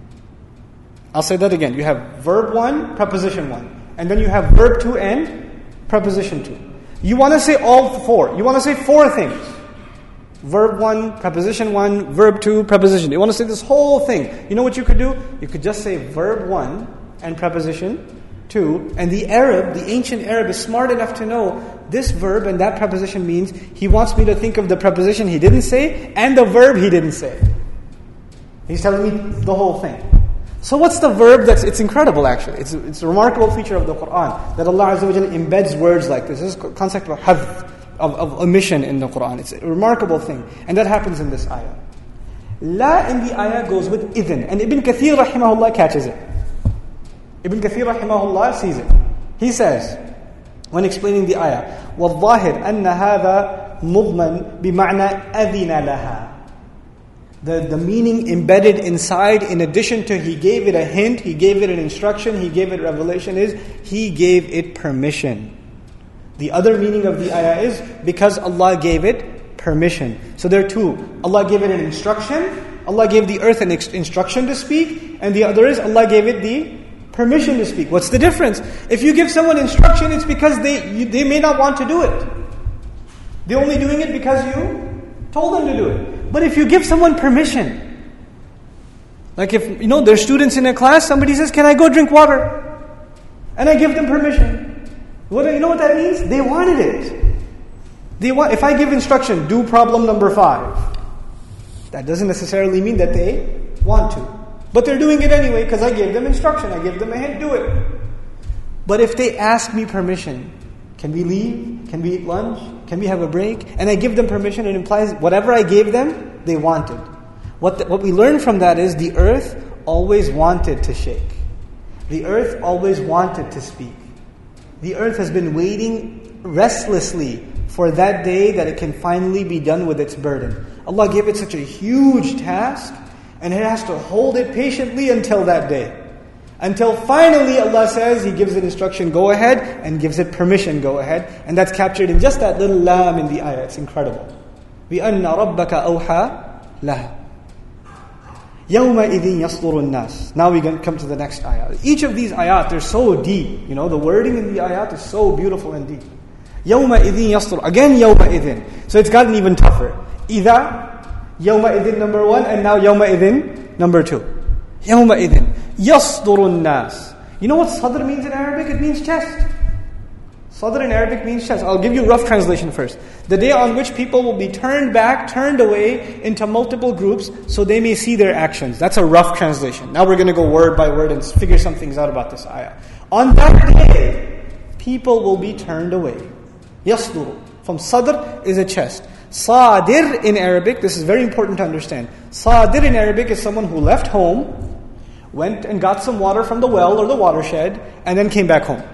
I'll say that again. You have verb 1, preposition 1. And then you have verb 2 and preposition 2. You want to say all four. You want to say four things. Verb 1, preposition 1, verb 2, preposition. You want to say this whole thing. You know what you could do? You could just say verb 1 and preposition 2. And the Arab, the ancient Arab, is smart enough to know this verb and that preposition means he wants me to think of the preposition he didn't say and the verb he didn't say. He's telling me the whole thing. So what's the verb it's incredible actually. It's a remarkable feature of the Quran that Allah Azza wa Jalla embeds words like this. This is a concept of hadf, of omission in the Quran. It's a remarkable thing. And that happens in this ayah. La in the ayah goes with idhin. And Ibn Kathir rahimahullah catches it. Ibn Kathir rahimahullah sees it. He says, when explaining the ayah, وَالظَّاهِرْ أَنَّ هَذَا مُضْمَنْ بِمَعْنَى أَذِنَ لَهَا. The meaning embedded inside, in addition to he gave it a hint, he gave it an instruction, he gave it revelation, is he gave it permission. The other meaning of the ayah is because Allah gave it permission. So there are two. Allah gave it an instruction, Allah gave the earth an instruction to speak, and the other is Allah gave it the permission to speak. What's the difference? If you give someone instruction, it's because they may not want to do it. They're only doing it because you told them to do it. But if you give someone permission, like if, there's students in a class, somebody says, can I go drink water? And I give them permission. You know what that means? They wanted it. If I give instruction, do problem number 5, that doesn't necessarily mean that they want to. But they're doing it anyway because I gave them instruction. I gave them a hint, do it. But if they ask me permission, can we leave? Can we eat lunch? Can we have a break? And I give them permission, it implies whatever I gave them, they wanted. What we learn from that is the earth always wanted to shake. The earth always wanted to speak. The earth has been waiting restlessly for that day that it can finally be done with its burden. Allah gave it such a huge task, and it has to hold it patiently until that day. Until finally Allah says, He gives it instruction, go ahead, and gives it permission, go ahead. And that's captured in just that little lam in the ayah. It's incredible. بِأَنَّ رَبَّكَ أَوْحَى لَهَا يَوْمَئِذٍ يَصْدُرُ النَّاسِ. Now we come to the next ayah. Each of these ayat, they're so deep. The wording in the ayat is so beautiful and deep. يَوْمَئِذٍ يَصْدُرُ. Again, يَوْمَئِذٍ. So it's gotten even tougher. إِذَا, يَوْمَئِذٍ number 1, and now يَوْمَئِذٍ number 2. يَوْمَئِذٍ يَصْدُرُ النَّاسِ. You know what sadr means in Arabic? It means chest. Sadr in Arabic means chest. I'll give you a rough translation first. The day on which people will be turned back, turned away into multiple groups so they may see their actions. That's a rough translation. Now we're going to go word by word and figure some things out about this ayah. On that day, people will be turned away. يَصْدُرُ. From sadr is a chest. Sadir in Arabic, this is very important to understand. Sadir in Arabic is someone who left home, went and got some water from the well or the watershed, and then came back home.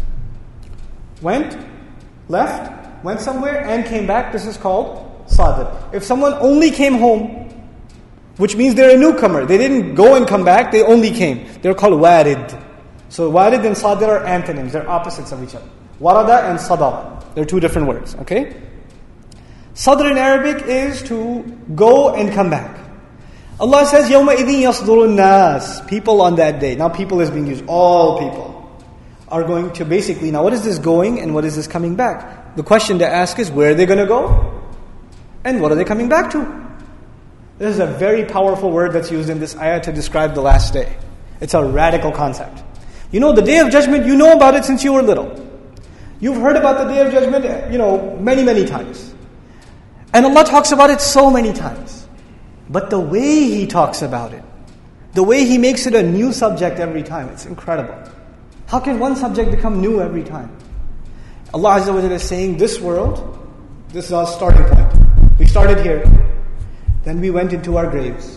Left, went somewhere, and came back. This is called Sadir. If someone only came home, which means they're a newcomer, they didn't go and come back, they only came. They're called Warid. So Warid and Sadir are antonyms, they're opposites of each other. Warada and Sadara. They're two different words, okay? Sadr in Arabic is to go and come back. Allah says, يَوْمَ إِذٍ يَصْدُرُ النَّاسِ. People on that day. Now people is being used. All people are going to basically, now what is this going and what is this coming back? The question to ask is, where are they going to go? And what are they coming back to? This is a very powerful word that's used in this ayah to describe the last day. It's a radical concept. You know, the day of judgment, you know about it since you were little. You've heard about the day of judgment, many, many times. And Allah talks about it so many times. But the way He talks about it, the way He makes it a new subject every time, it's incredible. How can one subject become new every time? Allah Azza wa Jalla is saying, this world, this is our starting point. We started here. Then we went into our graves.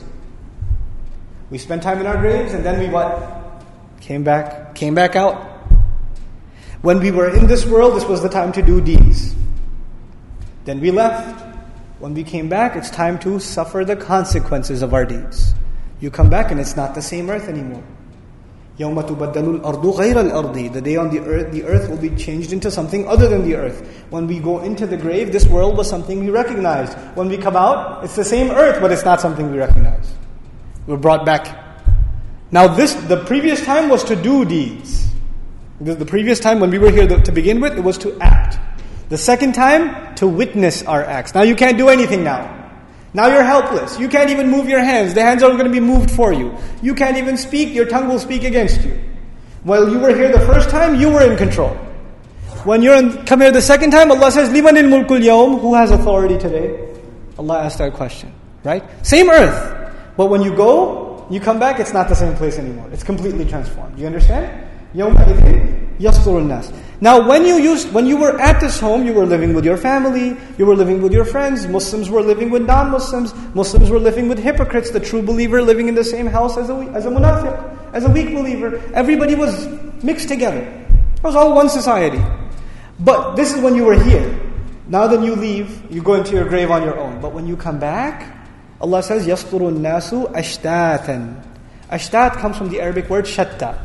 We spent time in our graves and then we what? Came back out. When we were in this world, this was the time to do deeds. Then we left. When we came back, it's time to suffer the consequences of our deeds. You come back and it's not the same earth anymore. يَوْمَ تُبَدَّلُ الْأَرْضُ غَيْرَ الْأَرْضِ. The day on the earth will be changed into something other than the earth. When we go into the grave, this world was something we recognized. When we come out, it's the same earth, but it's not something we recognize. We're brought back. Now the previous time was to do deeds. The previous time when we were here to begin with, it was to act. The second time, to witness our acts. Now you can't do anything now. Now you're helpless. You can't even move your hands. The hands are going to be moved for you. You can't even speak. Your tongue will speak against you. While you were here the first time, you were in control. When come here the second time, Allah says, لِمَنِ الْمُلْكُ الْيَوْمِ. Who has authority today? Allah asked that question. Right? Same earth. But when you go, you come back, it's not the same place anymore. It's completely transformed. You understand? يَوْمَئِذٍ يَصْدُرُ النَّاسِ. Now when you were at this home, you were living with your family, you were living with your friends, Muslims were living with non-Muslims, Muslims were living with hypocrites, the true believer living in the same house as a munafiq, as a weak believer. Everybody was mixed together. It was all one society. But this is when you were here. Now that you leave, you go into your grave on your own. But when you come back, Allah says, يَصْدُرُ النَّاسُ أَشْتَاتًا. Ashtat comes from the Arabic word shatta.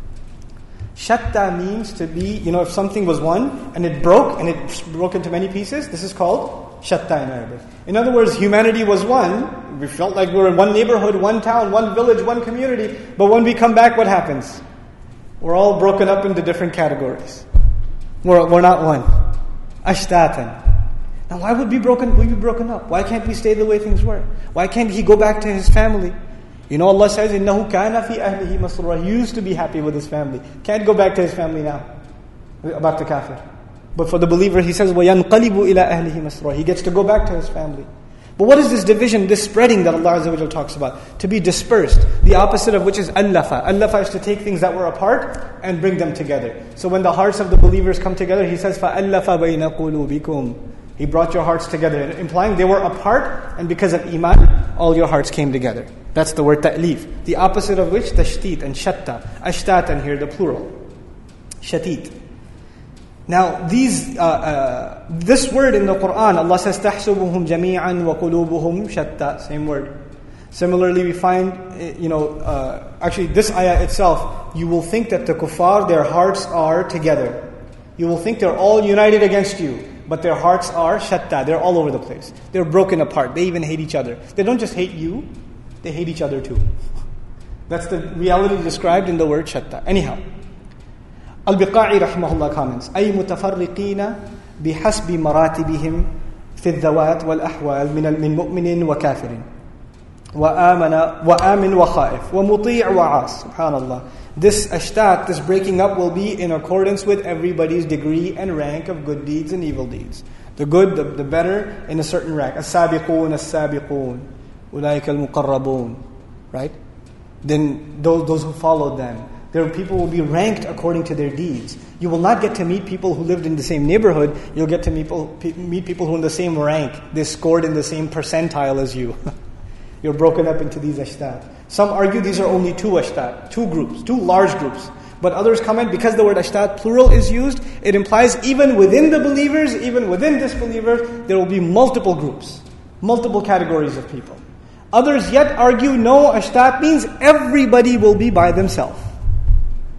Shatta means to be, if something was one and it broke into many pieces, this is called shatta in Arabic. In other words, humanity was one. We felt like we were in one neighborhood, one town, one village, one community. But when we come back, what happens? We're all broken up into different categories. We're not one. Ashtatan. Now why would we be broken up? Why can't we stay the way things were? Why can't he go back to his family? Allah says, إِنَّهُ كَانَ فِي أَهْلِهِ مَسْرُورًا. He used to be happy with his family. Can't go back to his family now. About the kafir. But for the believer, he says, وَيَنْقَلِبُ إِلَىٰ أَهْلِهِ مَسْرُورًا. He gets to go back to his family. But what is this division, this spreading that Allah Azza wa Jalla talks about? To be dispersed. The opposite of which is allafa. Allafa is to take things that were apart and bring them together. So when the hearts of the believers come together, He says, فَأَلَّفَ بَيْنَ قُلُوبِكُمْ. He brought your hearts together, implying they were apart, and because of iman, all your hearts came together. That's the word ta'lif. The opposite of which, tashteet and shatta. Ashtatan here, the plural. Shatit. Now, this word in the Quran, Allah says, تَحْسُبُهُمْ جَمِيعًا وَقُلُوبُهُمْ shatta. Same word. Similarly, we find, actually this ayah itself, you will think that the kuffar, their hearts are together. You will think they're all united against you. But their hearts are shatta. They're all over the place. They're broken apart. They even hate each other. They don't just hate you, they hate each other too. That's the reality described in the word shatta. Anyhow, Al-Biqa'i rahimahullah comments, أي متفرقين بحسب مراتبهم في الذوات والأحوال من مؤمن وكافر وآمن وخائف ومطيع وعاص. Subhanallah. This ashtat, this breaking up will be in accordance with everybody's degree and rank of good deeds and evil deeds. The good, the better, in a certain rank. As-sabiqun, as-sabiqun. Ulaika al-muqarrabun. Right? Then those who followed them. Their people will be ranked according to their deeds. You will not get to meet people who lived in the same neighborhood. You'll get to meet people who are in the same rank. They scored in the same percentile as you. You're broken up into these ashtat. Some argue these are only two ashtat, two groups, two large groups. But others comment, because the word ashtat, plural, is used, it implies even within the believers, even within disbelievers, there will be multiple groups, multiple categories of people. Others yet argue, no, ashtat means everybody will be by themselves.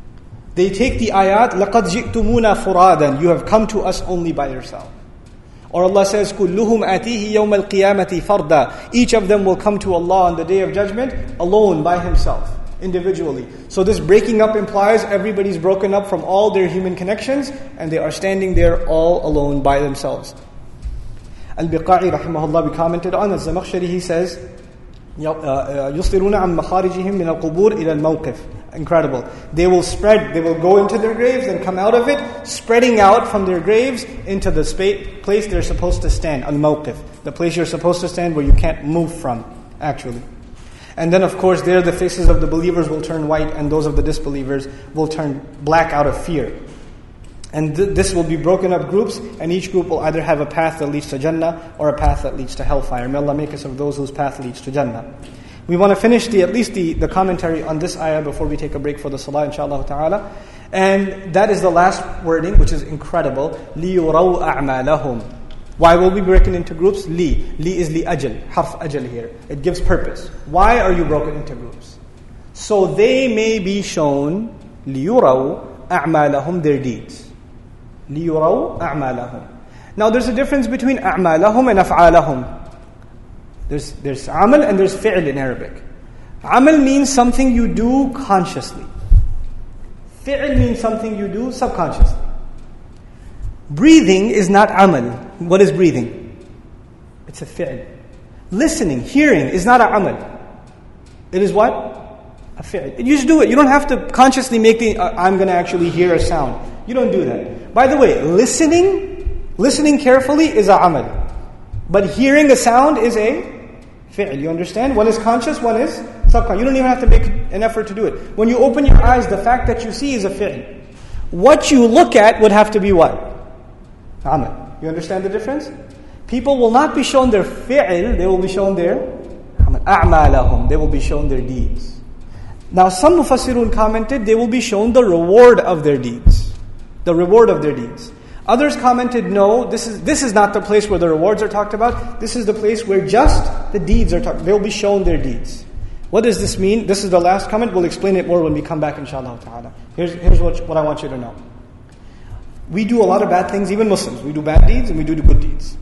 They take the ayat, لَقَدْ جِئْتُمُونَا فُرَادًا. You have come to us only by yourself. Or Allah says, كُلُّهُمْ آتِيهِ يَوْمَ الْقِيَامَةِ فَرْدًا. Each of them will come to Allah on the Day of Judgment alone, by himself, individually. So this breaking up implies everybody's broken up from all their human connections and they are standing there all alone by themselves. Al-Biqa'i rahimahullah, we commented on Az-Zamakhshari, he says, يُصْطِرُونَ عَنْ مَخَارِجِهِمْ مِنَ الْقُبُورِ إِلَى الْمَوْقِفِ. Incredible. They will spread, they will go into their graves and come out of it, spreading out from their graves into the place they're supposed to stand, al-mawqif, the place you're supposed to stand where you can't move from, actually. And then of course there the faces of the believers will turn white and those of the disbelievers will turn black out of fear. And this will be broken up groups, and each group will either have a path that leads to Jannah or a path that leads to hellfire. May Allah make us of those whose path leads to Jannah. We want to finish at least the commentary on this ayah before we take a break for the salah, inshallah ta'ala. And that is the last wording, which is incredible. لِيُرَوْا أَعْمَالَهُمْ. Why will we be broken into groups? Li is li ajal, harf ajal here. It gives purpose. Why are you broken into groups? So they may be shown, لِيُرَوْا أَعْمَالَهُمْ, their deeds. لِيُرَوْا أَعْمَالَهُمْ. Now there's a difference between أَعْمَالَهُمْ and أَفْعَالَهُمْ. There's amal and there's fi'l in Arabic. Amal means something you do consciously. Fi'l means something you do subconsciously. Breathing is not amal. What is breathing? It's a fi'l. Listening, hearing is not a amal. It is what? A fi'l. You just do it. You don't have to consciously make I'm going to actually hear a sound. You don't do that. By the way, listening carefully is a amal. But hearing a sound is a fi'l. You understand? One is conscious, one is subconscious. You don't even have to make an effort to do it. When you open your eyes, the fact that you see is a fi'l. What you look at would have to be what? Amal. You understand the difference? People will not be shown their fi'l, they will be shown their a'malahum. They will be shown their deeds. Now some mufassirun commented they will be shown the reward of their deeds. The reward of their deeds. Others commented, no, this is not the place where the rewards are talked about. This is the place where just the deeds are talked about. They'll be shown their deeds. What does this mean? This is the last comment. We'll explain it more when we come back, inshallah ta'ala. Here's what I want you to know. We do a lot of bad things, even Muslims. We do bad deeds and we do good deeds.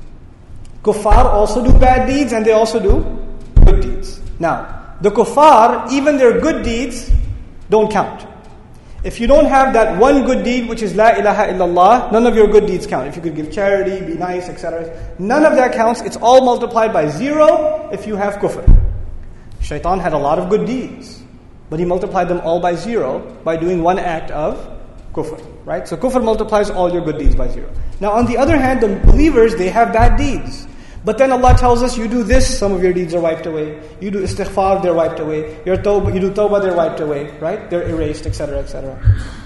Kuffar also do bad deeds and they also do good deeds. Now, the kuffar, even their good deeds, don't count. If you don't have that one good deed, which is La ilaha illallah, none of your good deeds count. If you could give charity, be nice, etc. None of that counts. It's all multiplied by 0 if you have kufr. Shaitan had a lot of good deeds, but he multiplied them all by 0 by doing one act of kufr. Right? So kufr multiplies all your good deeds by 0. Now on the other hand, the believers, they have bad deeds. But then Allah tells us, you do this, some of your deeds are wiped away. You do istighfar, they're wiped away. You do tawbah, they're wiped away. Right? They're erased, etc., etc.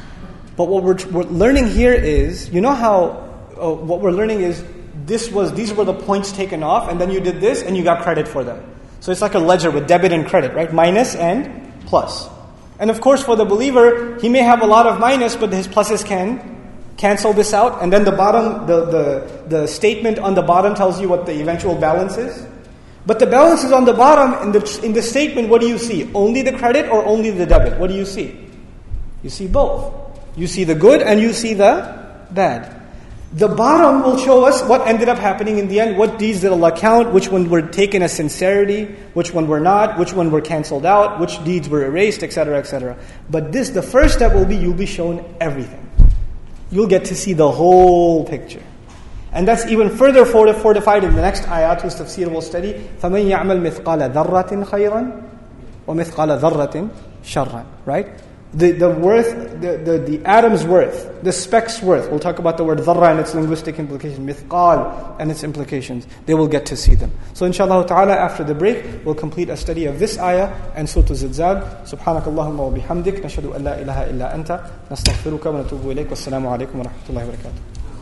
But what we're learning here is, you know how, what we're learning is, these were the points taken off, and then you did this, and you got credit for them. So it's like a ledger with debit and credit, right? Minus and plus. And of course for the believer, he may have a lot of minus, but his pluses can cancel this out, and then the bottom, the statement on the bottom tells you what the eventual balance is. But the balance is on the bottom. In the statement, what do you see? Only the credit or only the debit? What do you see? You see both. You see the good and you see the bad. The bottom will show us what ended up happening in the end, what deeds did Allah count, which ones were taken as sincerity, which one were not, which one were cancelled out, which deeds were erased, etc., etc. But the first step will be, you'll be shown everything. You'll get to see the whole picture. And that's even further fortified in the next ayat whose tafsir we'll study. فَمَنْ يَعْمَلْ مِثْقَالَ ذَرَّةٍ خَيْرًا وَمِثْقَالَ ذَرَّةٍ شَرًّا. Right? The worth, the atom's worth, the speck's worth. We'll talk about the word dharra and its linguistic implications, mithqal and its implications. They will get to see them. So inshallah ta'ala, after the break, we'll complete a study of this ayah and Surah Zilzal. Subhanakallahumma wa bihamdik, nashhadu an la ilaha illa anta, nastaghfiruka wa natubu ilayk. Wassalamu alaikum wa rahmatullahi wa barakatuh.